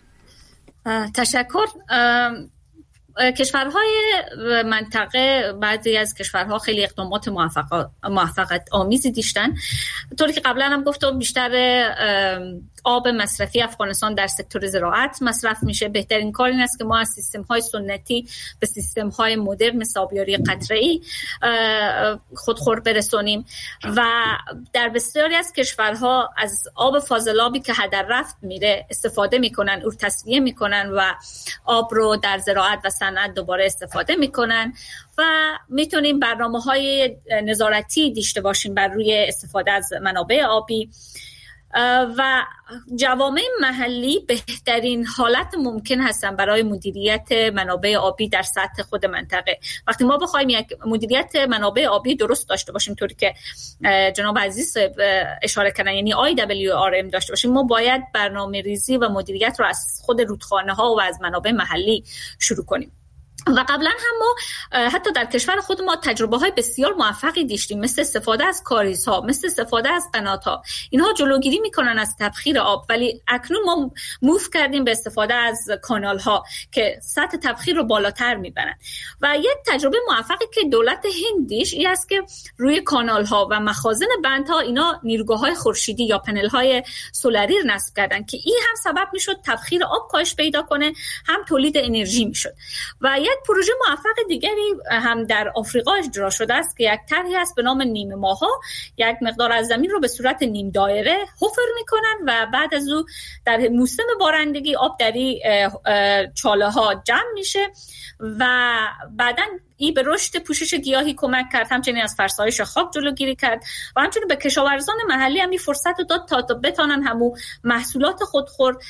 تشکر. کشورهای منطقه، بعضی از کشورها خیلی اقدامات موفقیت آمیزی داشتن. طوری که قبلا هم گفتم بیشتر آب مصرفی افغانستان در سکتور زراعت مصرف میشه. بهترین کار این است که ما از سیستم های سنتی به سیستم های مدرن مثل آبیاری قطره‌ای خودخور برسونیم و در بسیاری از کشورها از آب فاضلابی که هدر رفت میره استفاده میکنن، او تصفیه میکنن و آب رو در زراعت و صنعت دوباره استفاده میکنن و میتونیم برنامه‌های نظارتی داشته باشیم بر روی استفاده از منابع آبی و جوامع محلی بهترین حالت ممکن هستن برای مدیریت منابع آبی در سطح خود منطقه. وقتی ما بخوایم یک مدیریت منابع آبی درست داشته باشیم، طوری که جناب عزیز اشاره کردن، یعنی آی دبلیو آر ام داشته باشیم، ما باید برنامه ریزی و مدیریت رو از خود رودخانه ها و از منابع محلی شروع کنیم. و قبلا هم ما حتی در کشور خود ما تجربه های بسیار موفقی داشتیم، مثل استفاده از کاریزها، مثل استفاده از قنات‌ها. اینها جلوگیری میکنن از تبخیر آب، ولی اکنون ما موف کردیم به استفاده از کانال‌ها که سطح تبخیر رو بالاتر میبرن. و یک تجربه موفقی که دولت هند داشت این است که روی کانال‌ها و مخازن بندها اینا نیروگاه‌های خورشیدی یا پنل‌های سولری نصب کردن که این هم سبب میشد تبخیر آب کاهش پیدا کنه، هم تولید انرژی میشد. و یک پروژه موفق دیگری هم در آفریقا اجرا شده است که یک طرحی است به نام نیمه ماها. یک مقدار از زمین رو به صورت نیم دایره حفر میکنن و بعد از او در موسم بارندگی آب در این چاله ها جمع میشه و بعداً این به رشد پوشش گیاهی کمک کرد، همچنین از فرسایش خاک جلوگیری کرد و همچنین به کشاورزان محلی هم این فرصت رو داد تا بتانن همو محصولات خودخور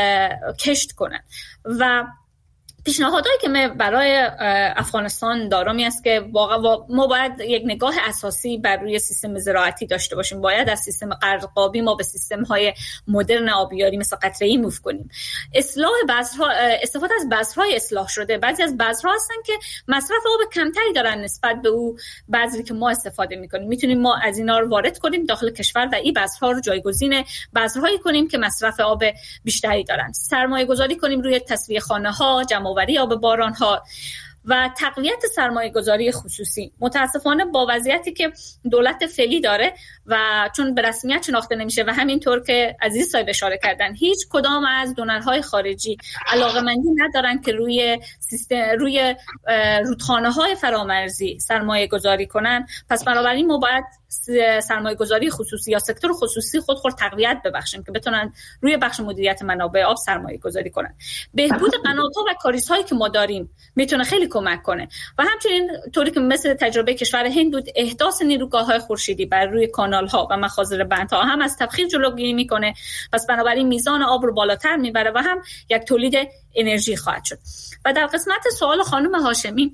کشت کنن. و پیشنهادهایی که ما برای افغانستان دارم است که واقعا ما باید یک نگاه اساسی بر روی سیستم زراعتی داشته باشیم. باید از سیستم قرقابی ما به سیستم‌های مدرن آبیاری مثل قطره‌ای موو کنیم. اصلاح بذرها، استفاده از بذرهای اصلاح شده. بعضی از بذرها هستن که مصرف آب کمتری دارن نسبت به او بذری که ما استفاده می‌کنیم. میتونیم ما از اینا رو وارد کنیم داخل کشور و این بذرها رو جایگزین بذرهایی کنیم که مصرف آب بیشتری دارن. سرمایه‌گذاری کنیم روی تصفیه خانه‌ها، جمع‌آوری آب باران‌ها و تقویت سرمایه‌گذاری خصوصی. متاسفانه با وضعیتی که دولت فعلی داره و چون به رسمیت شناخته نمیشه و همینطور که عزیز صاحب اشاره کردن هیچ کدام از دونرهای خارجی علاقه‌مندی ندارن که روی سیستم روی رودخانه‌های فرامرزی سرمایه‌گذاری کنن. پس بنابراین ما باید سرمایه‌گذاری خصوصی یا سکتور خصوصی خودخور تقویت ببخشیم که بتونن روی بخش مدیریت منابع آب سرمایه‌گذاری کنن. بهبود قنات‌ها و کاریزهایی که ما داریم میتونه خیلی کمک کنه و همچنین طوری که مثل تجربه کشور هند بود احداث نیروگاه‌های خورشیدی بر روی کانال‌ها و مخازن بندها هم از تبخیر جلوگیری میکنه. پس بنابراین میزان آب رو بالاتر میبره و هم یک تولید انرژی خواهد شد. و در قسمت سوال خانم هاشمی،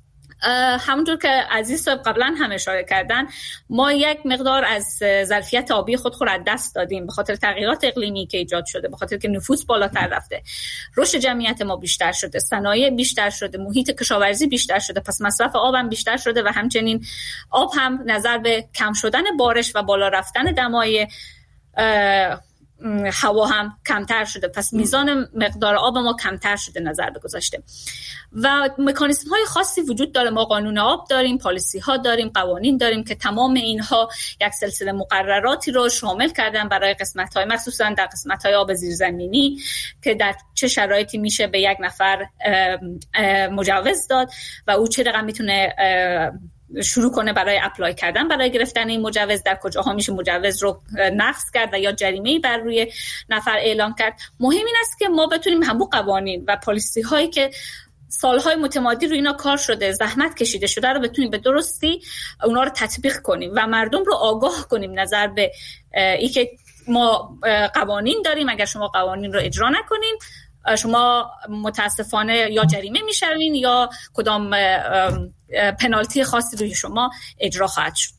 همونجور که عزیز صاحب قبلا هم اشاره کردن، ما یک مقدار از ظرفیت آبی خود خود از دست دادیم به خاطر تغییرات اقلیمی که ایجاد شده، به خاطر که نفوس بالاتر رفته، رشد جمعیت ما بیشتر شده، صنایع بیشتر شده، محیط کشاورزی بیشتر شده، پس مصرف آب هم بیشتر شده و همچنین آب هم نظر به کم شدن بارش و بالا رفتن دمای هوا هم کمتر شده. پس میزان مقدار آب ما کمتر شده نظر به گذشته و مکانیزم های خاصی وجود داره. ما قانون آب داریم، پالیسی ها داریم، قوانین داریم که تمام اینها یک سلسله مقرراتی رو شامل کردن برای قسمت های مخصوصا در قسمت های آب زیرزمینی که در چه شرایطی میشه به یک نفر مجوز داد و او چه رقم میتونه شروع کنه برای اپلای کردن برای گرفتن این مجوز، در کجاها میشه مجوز رو نقض کرد و یا جریمه‌ای بر روی نفر اعلام کرد. مهم این است که ما بتونیم همون قوانین و پالیسی هایی که سالهای متمادی روی اینا کار شده، زحمت کشیده شده رو بتونیم به درستی اونا رو تطبیق کنیم و مردم رو آگاه کنیم نظر به ای که ما قوانین داریم. اگر شما قوانین رو اجرا نکنیم شما متاسفانه یا جریمه میشوین یا کدام پنالتی خاصی روی شما اجرا خواهد شد.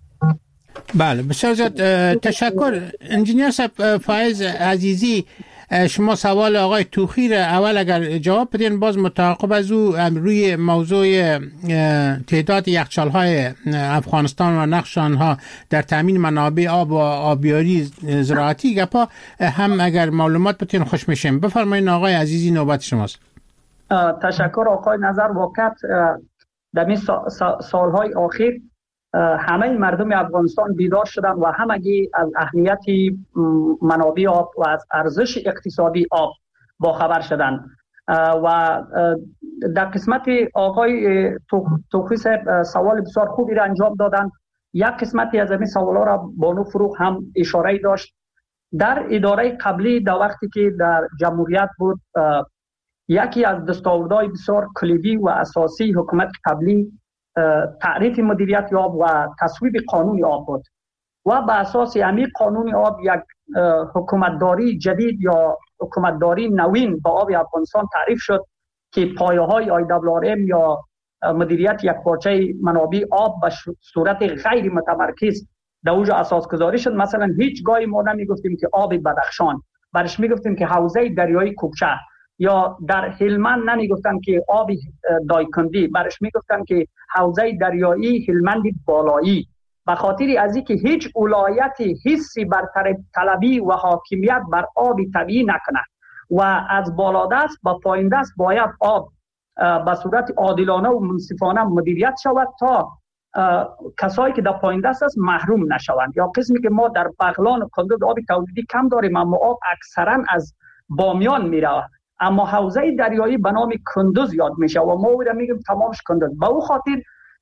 بله بسیار زیاد تشکر. انجینیر صاحب فایز عزیزی، شما سوال آقای توخی را اول اگر جواب بدین، باز متعاقب از او روی موضوع تعداد یخچال‌های افغانستان و نقش آنها در تامین منابع آب و آبیاری زراعتی گپا هم اگر معلومات بتین خوش میشیم. بفرمایید آقای عزیزی، نوبت شماست. تشکر آقای نظر. واقعا در این سالهای اخیر همه مردم افغانستان بیدار شدن و همگی از اهمیت منابع آب و از ارزش اقتصادی آب با خبر شدن و در قسمت آقای توخی صاحب سوال بسیار خوبی را انجام دادن. یک قسمتی از این سوالا را بانو فروغ هم اشاره داشت. در اداره قبلی در وقتی که در جمهوریت بود، یکی از دستاوردهای بسیار کلیدی و اساسی حکومت قبلی تعریف مدیریت آب و تصویب قانون آب بود و به اساس همین قانون آب یک حکومتداری جدید یا حکومتداری نوین با آب افغانستان تعریف شد که پایه‌های آی دبلیو آر ام یا مدیریت یک پارچه منابع آب به صورت غیر متمرکز در اونجا اساس گذاری شد. مثلا هیچ گاهی ما نمیگفتیم که آب بدخشان، برش میگفتیم که حوزه دریایی کوکچه، یا در هلمند نمیگفتن که آب دایکندی، برش میگفتن که حوزه دریایی هلمند بالایی، به خاطر از اینکه هیچ ولایتی حسی بر طلبی و حاکمیت بر آب طبیعی نکنه و از بالادست به پایین دست باید آب به صورت عادلانه و منصفانه مدیریت شود تا کسایی که در پایین دست است محروم نشوند. یا قسمی که ما در بغلان و کندوز آب تولیدی کم داریم اما آب اکثرا از بامیان میره اما حوزه دریایی به نام کندوز یاد میشه و ما او را میگیم تمامش کندوز. به او خاطر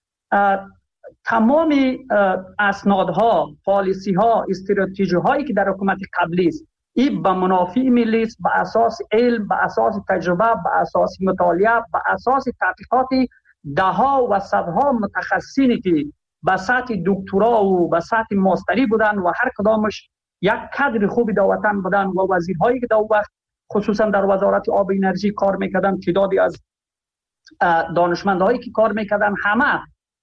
تمام اسنادها، پالیسی ها، استراتژی هایی که در حکومت قبلی است، این به منافع ملی است، به اساس علم، به اساس تجربه، به اساس مطالعه، به اساس تحقیقات دهها و صدها متخصصینی که به سطح دکترا و به سطح ماستری بودن و هر کدامش یک کادر خوبی در وطن بودن و وزیرهایی که در وقت خصوصا در وزارت آب و انرژی کار میکردن، تعدادی از دانشمندهایی که کار میکردن، همه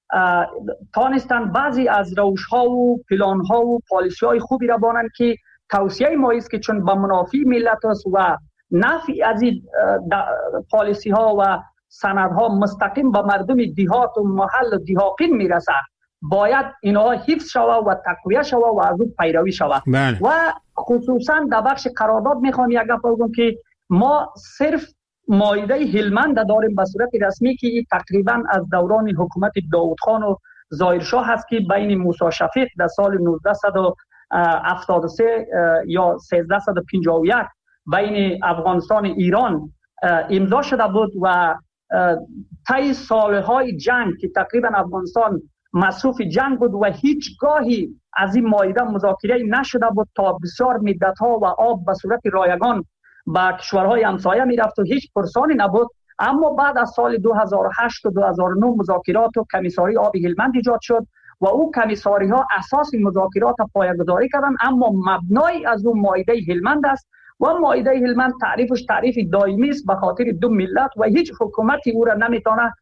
تانستن بعضی از روش ها و پلان ها و پالیسی های خوبی را بانند که توصیه ما است که چون به منافع ملت است و نفع از این پالیسی ها و سندها مستقیم به مردم دیهات و محل دیهاقین میرسه، باید اینها حفظ شود و تقویه شود و از اون پیروی شود. و خصوصا در بخش قرارداد میخوام یک گپ بگم که ما صرف مایده هلمند داریم به صورت رسمی که تقریبا از دوران حکومت داود خان و ظاهر شاه هست که بین موسی شفیق در سال نوزده هفتاد و سه یا سیزده پنجاه و یک بین افغانستان و ایران امضا شده بود و طی سالهای جنگ که تقریبا افغانستان مصروف جنگ بود و هیچ گاهی از این مایده مذاکره نشده بود تا بسیار مدت ها و آب به صورت رایگان به کشورهای همسایه میرفت و هیچ پرسانی نبود. اما بعد از سال دو هزار و هشت و دو هزار و نه مذاکرات و کمیساری آب هلمند ایجاد شد و او کمیساری ها اساس مذاکرات پایه‌گذاری کردند، اما مبنای از اون مایده هلمند است و مایده هلمند تعریفش تعریف دائمی است به خاطر دو ملت و هیچ حکومتی او را نمیتونه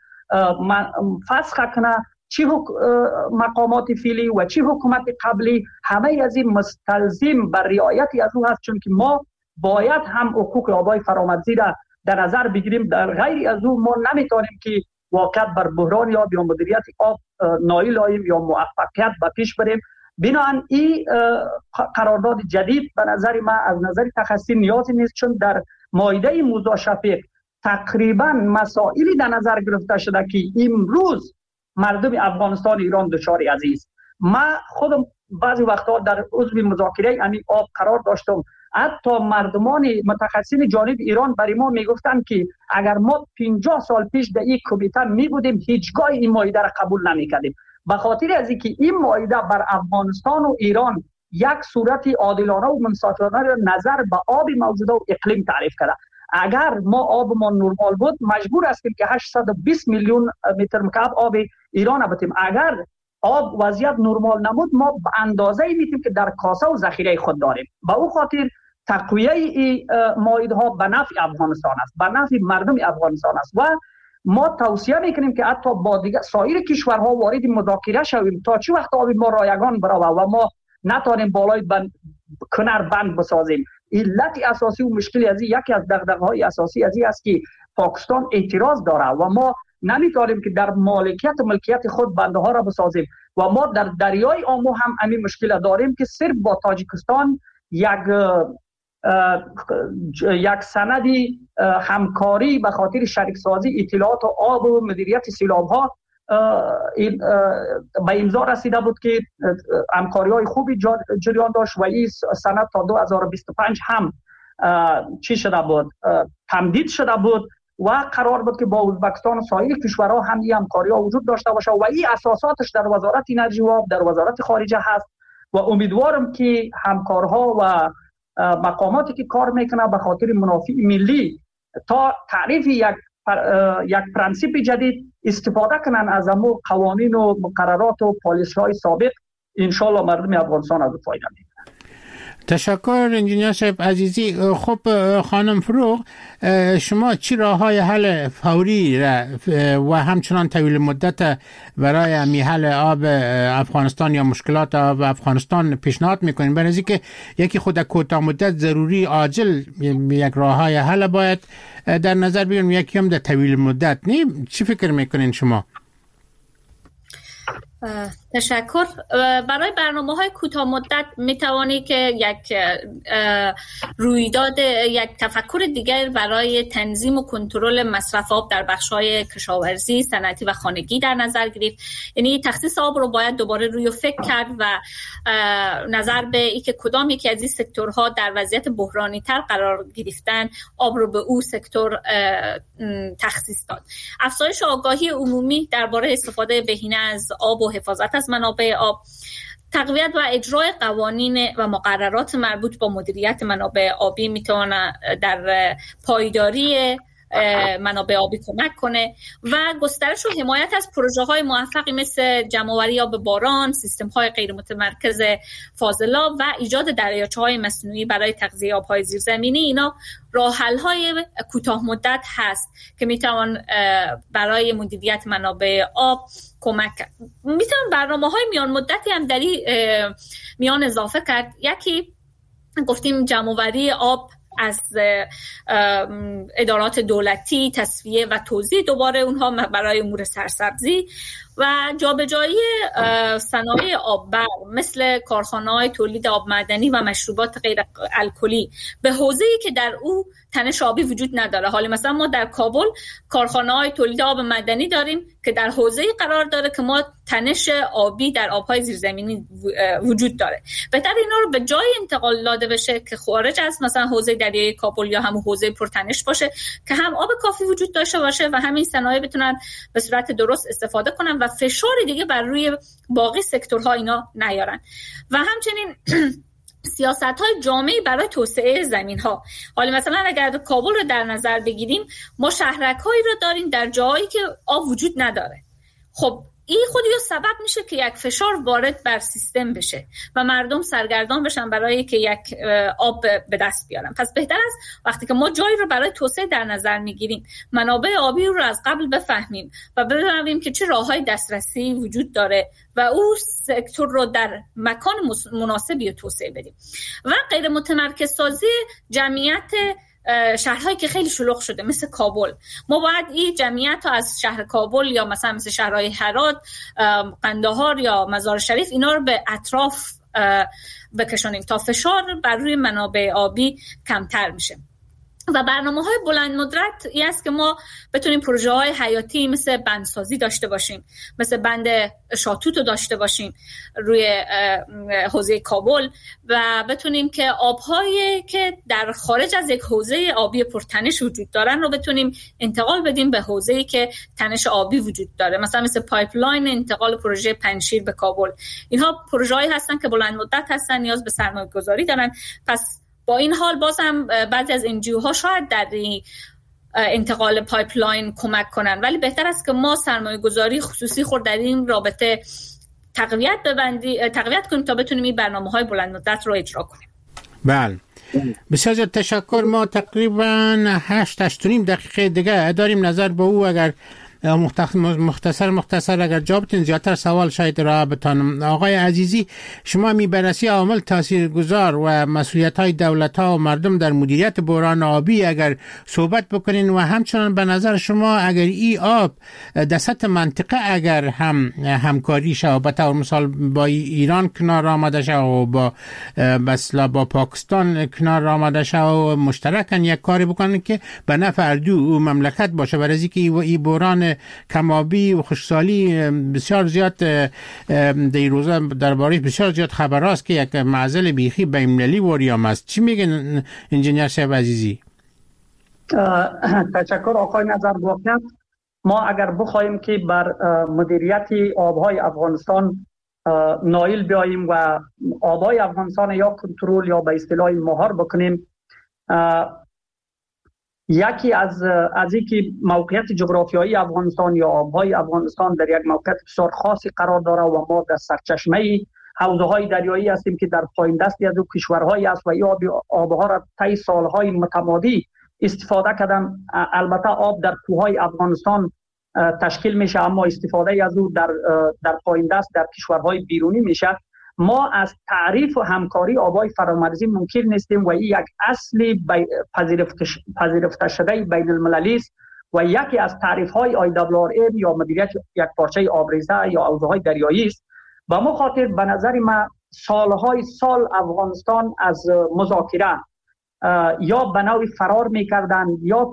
فسخ کنه، چی مقامات فعلی و چی حکومت قبلی، همه از این مستلزم بر رعایتی از او هست، چون که ما باید هم حقوق آبای فرامرزی را در نظر بگیریم. در غیر از او ما نمیتونیم که واقعا بر بحران آب یا مدیریت آب نائل آییم یا موفقیت به پیش بریم. بنابراین این قرارداد جدید به نظر من از نظر تخصصی نیازی نیست، چون در مایده موسی شفیق تقریبا مسائلی در نظر گرفته شده که امروز مردم افغانستان ایران دچار عزیز. من خودم بعضی وقتا در عضو مذاکره همین آب قرار داشتم، حتی مردمان متخصصین جانب ایران برای ما میگفتن که اگر ما پنجاه سال پیش در این کمیته می بودیم هیچگاه این مایده را قبول نمیکردیم، به خاطر از اینکه این مایده بر افغانستان و ایران یک صورت عادلانه و منصفانه را نظر به آب موجوده و اقلیم تعریف کرده. اگر ما آب ما نرمال بود مجبور هستیم که هشتصد و بیست میلیون متر مکعب آب ایران بتیم. اگر آب وضعیت نرمال نبود ما به اندازه میتیم که در کاسه و ذخیره خود داریم. به او خاطر تقویه این مایده ها به نفع افغانستان است، به نفع مردم افغانستان است و ما توصیه میکنیم که حتی با دیگر سایر کشورها وارد مذاکره شویم تا چه وقت آب ما رایگان برود و ما نتوانیم بالای بند کنار بند بسازیم. علت اساسی و مشکلی از یکی از دغدغه‌های اساسی از این است که پاکستان اعتراض داره و ما نمیتونیم که در مالکیت ملکیت خود بنده ها را بسازیم و ما در دریای آمو هم همین مشکل داریم که صرف با تاجیکستان یک یک سندی همکاری به خاطر شریک سازی اطلاعات و آب و مدیریت سیلاب ها به امضا رسیده بود که همکاری های خوبی جریان داشت و این سند تا دو هزار و بیست و پنج هم چی شده بود، تمدید شده بود و قرار بود که با ازبکستان و سایر کشورها هم این همکاری ها وجود داشته باشه و این اساساتش در وزارت انرژی و آب در وزارت خارجه هست و امیدوارم که همکارها و مقاماتی که کار میکنه به خاطر منافع ملی تا تعریف یک یک پرنسیپ جدید استفاده کنن از امو قوانین و مقررات و پالیسی های سابق. انشالله مردم افغانستان از فایده میبرن. تشکر انجینیر صاحب عزیزی. خب خانم فروغ، شما چی راه‌های حل فوری و همچنان طویل مدت برای همی حل آب افغانستان یا مشکلات آب افغانستان پیشنهاد میکنین؟ برای اینکه یکی خود کوتاه مدت ضروری عاجل یک راه‌های حل باید در نظر بگیریم، یکی هم در طویل مدت. نه چی فکر میکنین شما؟ تشکر. برای برنامه‌های کوتاه مدت می‌توانی که یک رویداد یک تفکر دیگر برای تنظیم و کنترل مصرف آب در بخش‌های کشاورزی، صنعتی و خانگی در نظر گرفت. یعنی تخصیص آب رو باید دوباره روی فکر کرد و نظر به اینکه کدام یکی از این سکتورها در وضعیت بحرانی تر قرار گرفتن آب رو به او سکتور تخصیص داد. افزایش آگاهی عمومی درباره استفاده بهینه از آب و حفاظت از منابع آب، تقویت و اجرای قوانین و مقررات مربوط با مدیریت منابع آبی میتونه در پایداری منابع آبی کمک کنه و گسترش و حمایت از پروژه‌های موفقی مثل جمع‌آوری آب باران، سیستم‌های غیر متمرکز فاضلاب و ایجاد دریاچه‌های مصنوعی برای تغذیه آب‌های زیرزمینی، اینا راه‌حل‌های کوتاه مدت هست که میتوان برای مدیریت منابع آب کمک کرد. میتوان برنامه‌های میان مدتی هم در میان اضافه کرد. یکی گفتیم جمع‌آوری آب از ادارات دولتی، تصفیه و توزیع دوباره اونها برای امور سرسبزی و جابجایی صنایع آببر مثل کارخانه‌های تولید آب معدنی و مشروبات غیر الکلی به حوزه‌ای که در او تنش آبی وجود نداره. حالا مثلا ما در کابل کارخانه‌های تولید آب معدنی داریم که در حوزه‌ای قرار داره که ما تنش آبی در آب‌های زیرزمینی وجود داره. بهتر اینا رو به جای انتقال داده بشه که خارج از مثلا حوزه دریای کابل یا همون حوزه پرتنش باشه که هم آب کافی وجود داشته باشه و همین صنایع بتونن به صورت درست استفاده کنن و فشار دیگه بر روی باقی سکتورها اینا نیارن. و همچنین سیاست‌های جامعی برای توسعه زمین‌ها. حالا مثلا اگر کابل رو در نظر بگیریم، ما شهرک‌هایی رو داریم در جایی که آب وجود نداره. خب این خودی سبب میشه که یک فشار وارد بر سیستم بشه و مردم سرگردان بشن برای که یک آب به دست بیارن. پس بهتر است وقتی که ما جایی رو برای توسعه در نظر میگیریم، منابع آبی رو از قبل بفهمیم و بدونیم که چه راههای دسترسی وجود داره و او سکتور رو در مکان مناسبی توسعه بدیم. و غیر متمرکز سازی جمعیت شهرهایی که خیلی شلوغ شده مثل کابل، ما باید این جمعیت ها از شهر کابل یا مثلا مثل شهرهای هرات، قندهار یا مزار شریف اینا رو به اطراف بکشونیم تا فشار بر روی منابع آبی کمتر میشه. و برنامه‌های بلند مدت این است که ما بتونیم پروژه‌های حیاتی مثل بندسازی داشته باشیم، مثل بند شاتوت رو داشته باشیم روی حوزه کابل و بتونیم که آب‌هایی که در خارج از یک حوزه آبی پرتنش وجود دارن رو بتونیم انتقال بدیم به حوزه‌ای که تنش آبی وجود داره، مثلا مثل پایپلاین انتقال پروژه پنجشیر به کابل. اینها پروژه‌هایی هستن که بلند مدت هستن، نیاز به سرمایه‌گذاری دارن. پس با این حال بازم بعضی از انجیو ها شاید در این انتقال پایپلاین کمک کنن، ولی بهتر است که ما سرمایه گذاری خصوصی خود در این رابطه تقویت ببندی تقویت کنیم تا بتونیم این برنامه های بلند مدت رو اجرا کنیم. بله، بسیار زیاد تشکر. ما تقریبا هشت هشت و نیم دقیقه دیگه داریم. نظر به او اگر مختصر مختصر اگر جا بتین زیادتر سوال شاید را بتانم. آقای عزیزی، شما می بررسی عوامل تاثیرگذار و مسئولیت‌های دولت‌ها و مردم در مدیریت بحران آبی اگر صحبت بکنین و همچنان به نظر شما اگر ای آب در سطح منطقه اگر هم همکاری شود به طور مثال با ایران کنار آمده شود و با مثلا با پاکستان کنار آمده شود و مشترکاً یک کاری بکنن که به نفع دو مملکت باشه، برای اینکه این بحران کمابی و خشکسالی بسیار زیاد در روزا درباره بسیار زیاد خبر است که یک معضل بیخی بین‌المللی وریام است. چی میگن انجینیر صاحب عزیزی؟ تشکر آقای نظر. واقعا ما اگر بخوایم که بر مدیریت آبهای افغانستان نایل بیاییم و آبهای افغانستان یا کنترل یا به اصطلاح مهار بکنیم، یکی از از اینکه موقعیت جغرافیایی افغانستان یا آبهای افغانستان در یک موقعیت بسیار خاصی قرار داره و ما در سرچشمه حوضه‌های دریایی هستیم که در پایین دستی از کشورهایی است و این آب آبها را طی سالهای متمادی استفاده کردن. البته آب در کوههای افغانستان تشکیل میشه، اما استفاده از او در در پایین دست در کشورهای بیرونی میشه. ما از تعریف و همکاری آبهای فرامرزی منکر نیستیم و این یک اصلی پذیرفته شده بین المللی است و یکی از تعریف های آی دبلیو آر ام یا مدیریت یک پارچه آبریزه یا حوزه‌های دریایی است. به مو خاطر به نظر من سالهای سال افغانستان از مذاکره یا به نوعی فرار میکردن یا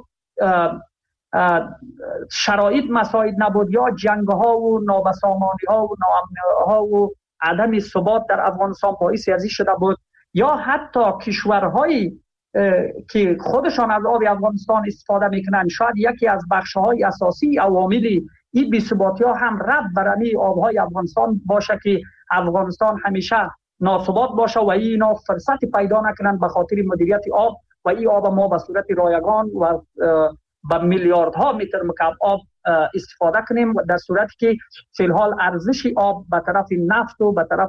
شرایط مساعد نبود یا جنگ ها و نابسامانی ها و ناامنی ها و عدم ثبات در افغانستان باعث ازی شده بود، یا حتی کشورهایی که خودشان از آب افغانستان استفاده میکنن شاید یکی از بخش‌های اساسی عوامل این بی‌ثباتی ها هم ربط برمی آبهای افغانستان باشه که افغانستان همیشه ناثبات باشه و اینا فرصت پیدا نکنن به خاطر مدیریت آب و این آب ما به صورت رایگان و به میلیاردها متر مکعب آب استفاده کنیم، در صورتی که فی الحال ارزش آب به طرف نفت و به طرف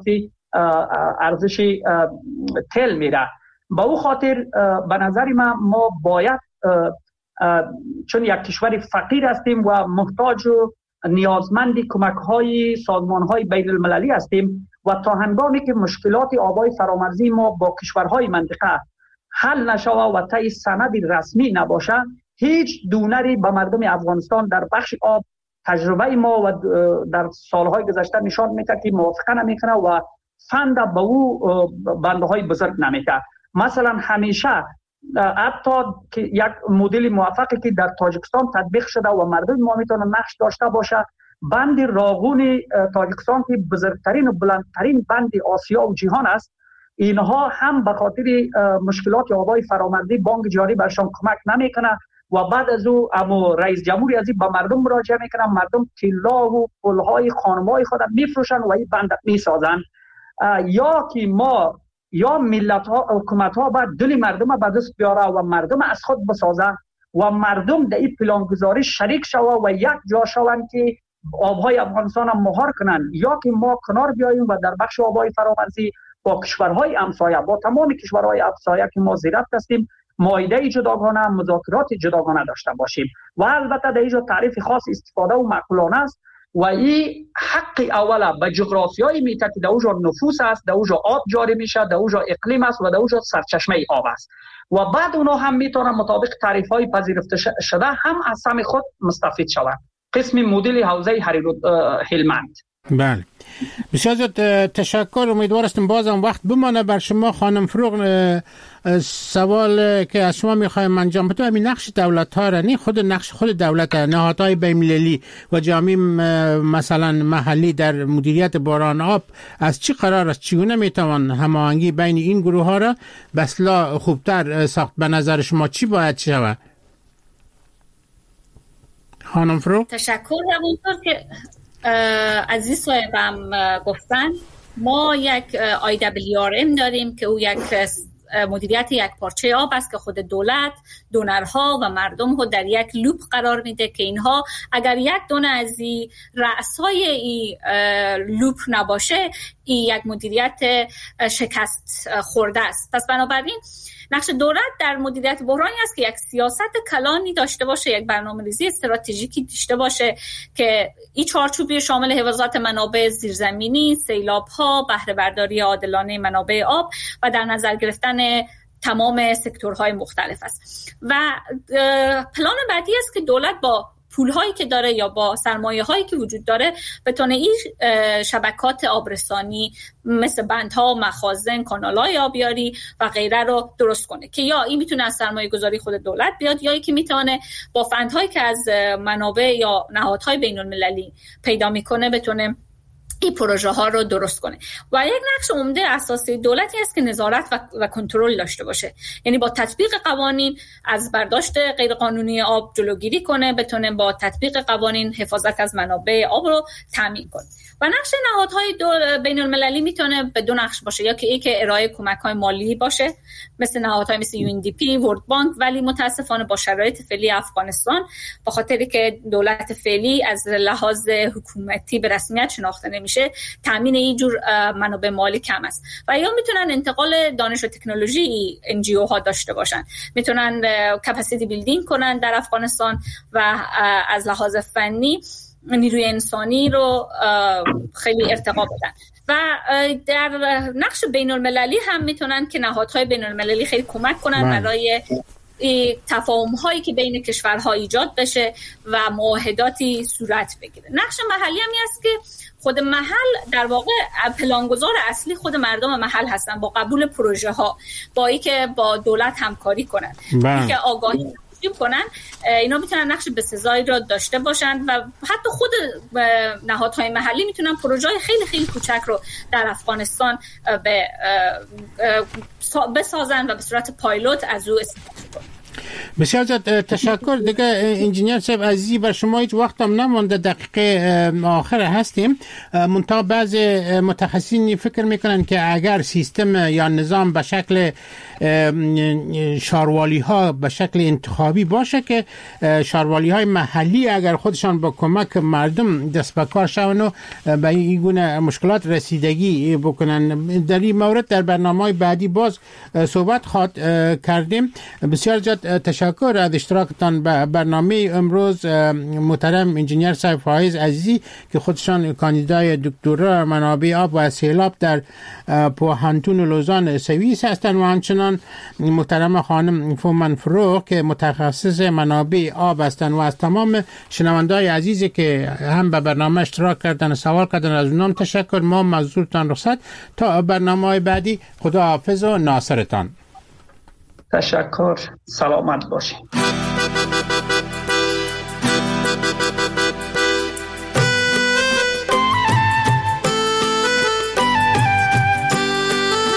ارزش تل میره. با او خاطر به نظر من ما باید چون یک کشور فقیر هستیم و محتاج و نیازمند کمک های سازمان های بین المللی هستیم و تا هنگامی که مشکلات آبای فرامرزی ما با کشورهای منطقه حل نشوه و طی سند رسمی نباشه، هیچ دونری به مردم افغانستان در بخش آب تجربه ما و در سالهای گذشته نشان میده که موافقه نمیکنه و فند به او بنده های بزرگ نمیده. مثلا همیشه حتی که یک مدل موفقی که در تاجیکستان تطبیق شده و مردم ما میتونن نقش داشته باشه، بند راغون تاجیکستان که بزرگترین و بلندترین بند آسیا و جهان است، اینها هم به خاطر مشکلات آبای فرامرزی بانک جاری برشان کمک نمیکنه و بعد از او امو رئیس جمهوری از این به مردم مراجعه میکنن، مردم طلا و پلهای خانمای خود میفروشن و این بند میسازن. یا که ما یا ملت ها حکومت ها باید دل مردم به دست بیاره و مردم از خود بسازن و مردم در این پلانگذاری شریک شوه و یک جا شوند که آبهای افغانستان هم مهار کنن، یا که ما کنار بیاییم و در بخش آبهای فرامرزی با کشورهای همسایه با تمام کشورهای همسایه که ما زیر ربط هستیم معاهده جداگانه، مذاکرات جداگانه داشته باشیم و البته در اینجا تعریف خاص استفاده و معقولانه است و این حق اولا به جغرافیایی میته که در اونجا نفوس است، در اونجا آب جاری میشه، در اونجا اقلیم است و در اونجا سرچشمه آب است و بعد اونا هم میتونن مطابق تعریف های پذیرفته شده هم از سهم خود مستفید شوند. قسم مدل حوزه هلمند. بله، بسیار زیاد تشکر. امیدوار هستم بازم وقت بمانه بر شما خانم فروغ. سوال که از شما میخوایم انجام بدیم همین نقش دولت ها را، نه خود نقش خود دولت، نهادهای بین‌المللی و جامعه مثلا محلی در مدیریت بحران آب از چی قرار است؟ چگونه میتوان هماهنگی بین این گروه ها را به اصلاح خوبتر ساخت؟ به نظر شما چی باید شود؟ خانم فروغ. تشکر. همونطور که عزیز صاحبم گفتن ما یک آی دبلیو آر ام داریم که او یک مدیریت یک پارچه آب است که خود دولت، دونرها و مردم رو در یک لوپ قرار میده که اینها اگر یک دونه از این رأسای این لوپ نباشه این یک مدیریت شکست خورده است. پس بنابراین نقش دولت در مدیریت بحرانی است که یک سیاست کلانی داشته باشه، یک برنامه‌ریزی استراتژیکی داشته باشه که این چارچوبی شامل حفاظت منابع زیرزمینی، سیلاب‌ها، بهره برداری عادلانه منابع آب و در نظر گرفتن تمام سکتورهای مختلف است. و پلان بعدی است که دولت با پول‌هایی که داره یا با سرمایه‌هایی که وجود داره بتونه این شبکات آبرسانی مثل بندها، مخازن، کانال‌های آبیاری و غیره رو درست کنه که یا این میتونه از سرمایه‌گذاری خود دولت بیاد یا اینکه میتونه با فندهایی که از منابع یا نهادهای بین‌المللی پیدا میکنه بتونه این پروژه ها رو درست کنه. و یک نقش عمده اساسی دولتی است که نظارت و, و کنترل داشته باشه، یعنی با تطبیق قوانین از برداشت غیرقانونی آب جلوگیری کنه، بتونه با تطبیق قوانین حفاظت از منابع آب رو تامین کنه. و نقش نهادهای بین المللی میتونه به دو نقش باشه، یا که یک ارائه کمک های مالی باشه مثل نهادهای مثل یو ان دی پی، ورلد بانک، ولی متاسفانه با شرایط فعلی افغانستان به خاطری که دولت فعلی از لحاظ حکومتی به رسمیت شناخته نمیشه، تامین این جور منابع مالی کم است. و یا میتونن انتقال دانش و تکنولوژی ان جی او ها داشته باشن، میتونن کپاسیتی بیلدینگ کنن در افغانستان و از لحاظ فنی نیروی انسانی رو خیلی ارتقا بدن. و در نقش بین المللی هم میتونن که نهادهای بین المللی خیلی کمک کنن برای تفاهم هایی که بین کشورها ایجاد بشه و معاهداتی صورت بگیره. نقش محلی هم است که خود محل در واقع پلانگذار اصلی خود مردم محل هستن، با قبول پروژه ها، با اینکه با دولت همکاری کنن، اینکه آگاهی کنن، اینا میتونن نقش بسزایی را داشته باشند و حتی خود نهادهای محلی میتونن پروژه خیلی خیلی کوچک رو در افغانستان بسازن و به صورت پایلوت از او استفاده کنن. بسیار زیاد تشکر. دیگه انجینیر صاحب عزیزی، بر شما هیچ وقت هم نمونده، دقیقه آخر هستیم. منتها بعض متخصصین فکر میکنن که اگر سیستم یا نظام به شکل شاروالی ها به شکل انتخابی باشه که شاروالی های محلی اگر خودشان با کمک مردم دست به کار شون و به این گونه مشکلات رسیدگی بکنن، در این مورد در برنامه‌های بعدی باز صحبت خواهد کردیم. بسیار زیاد تشکر از اشتراکتان به برنامه امروز محترم انجینیر صاحب فایز عزیزی که خودشان کاندیدای دکترا منابع آب و سیلاب در پوهنتون لوزان سوئیس هستند و همچنان محترم خانم فومن فروغ که متخصص منابع آب هستند و از تمام شنونده‌های عزیزی که هم به برنامه اشتراک کردن و سوال کردن از اونام تشکر. ما مزورتان رخصت تا برنامه‌های بعدی. خدا حافظ و ناصرتان. تشکر. سلامت باشید.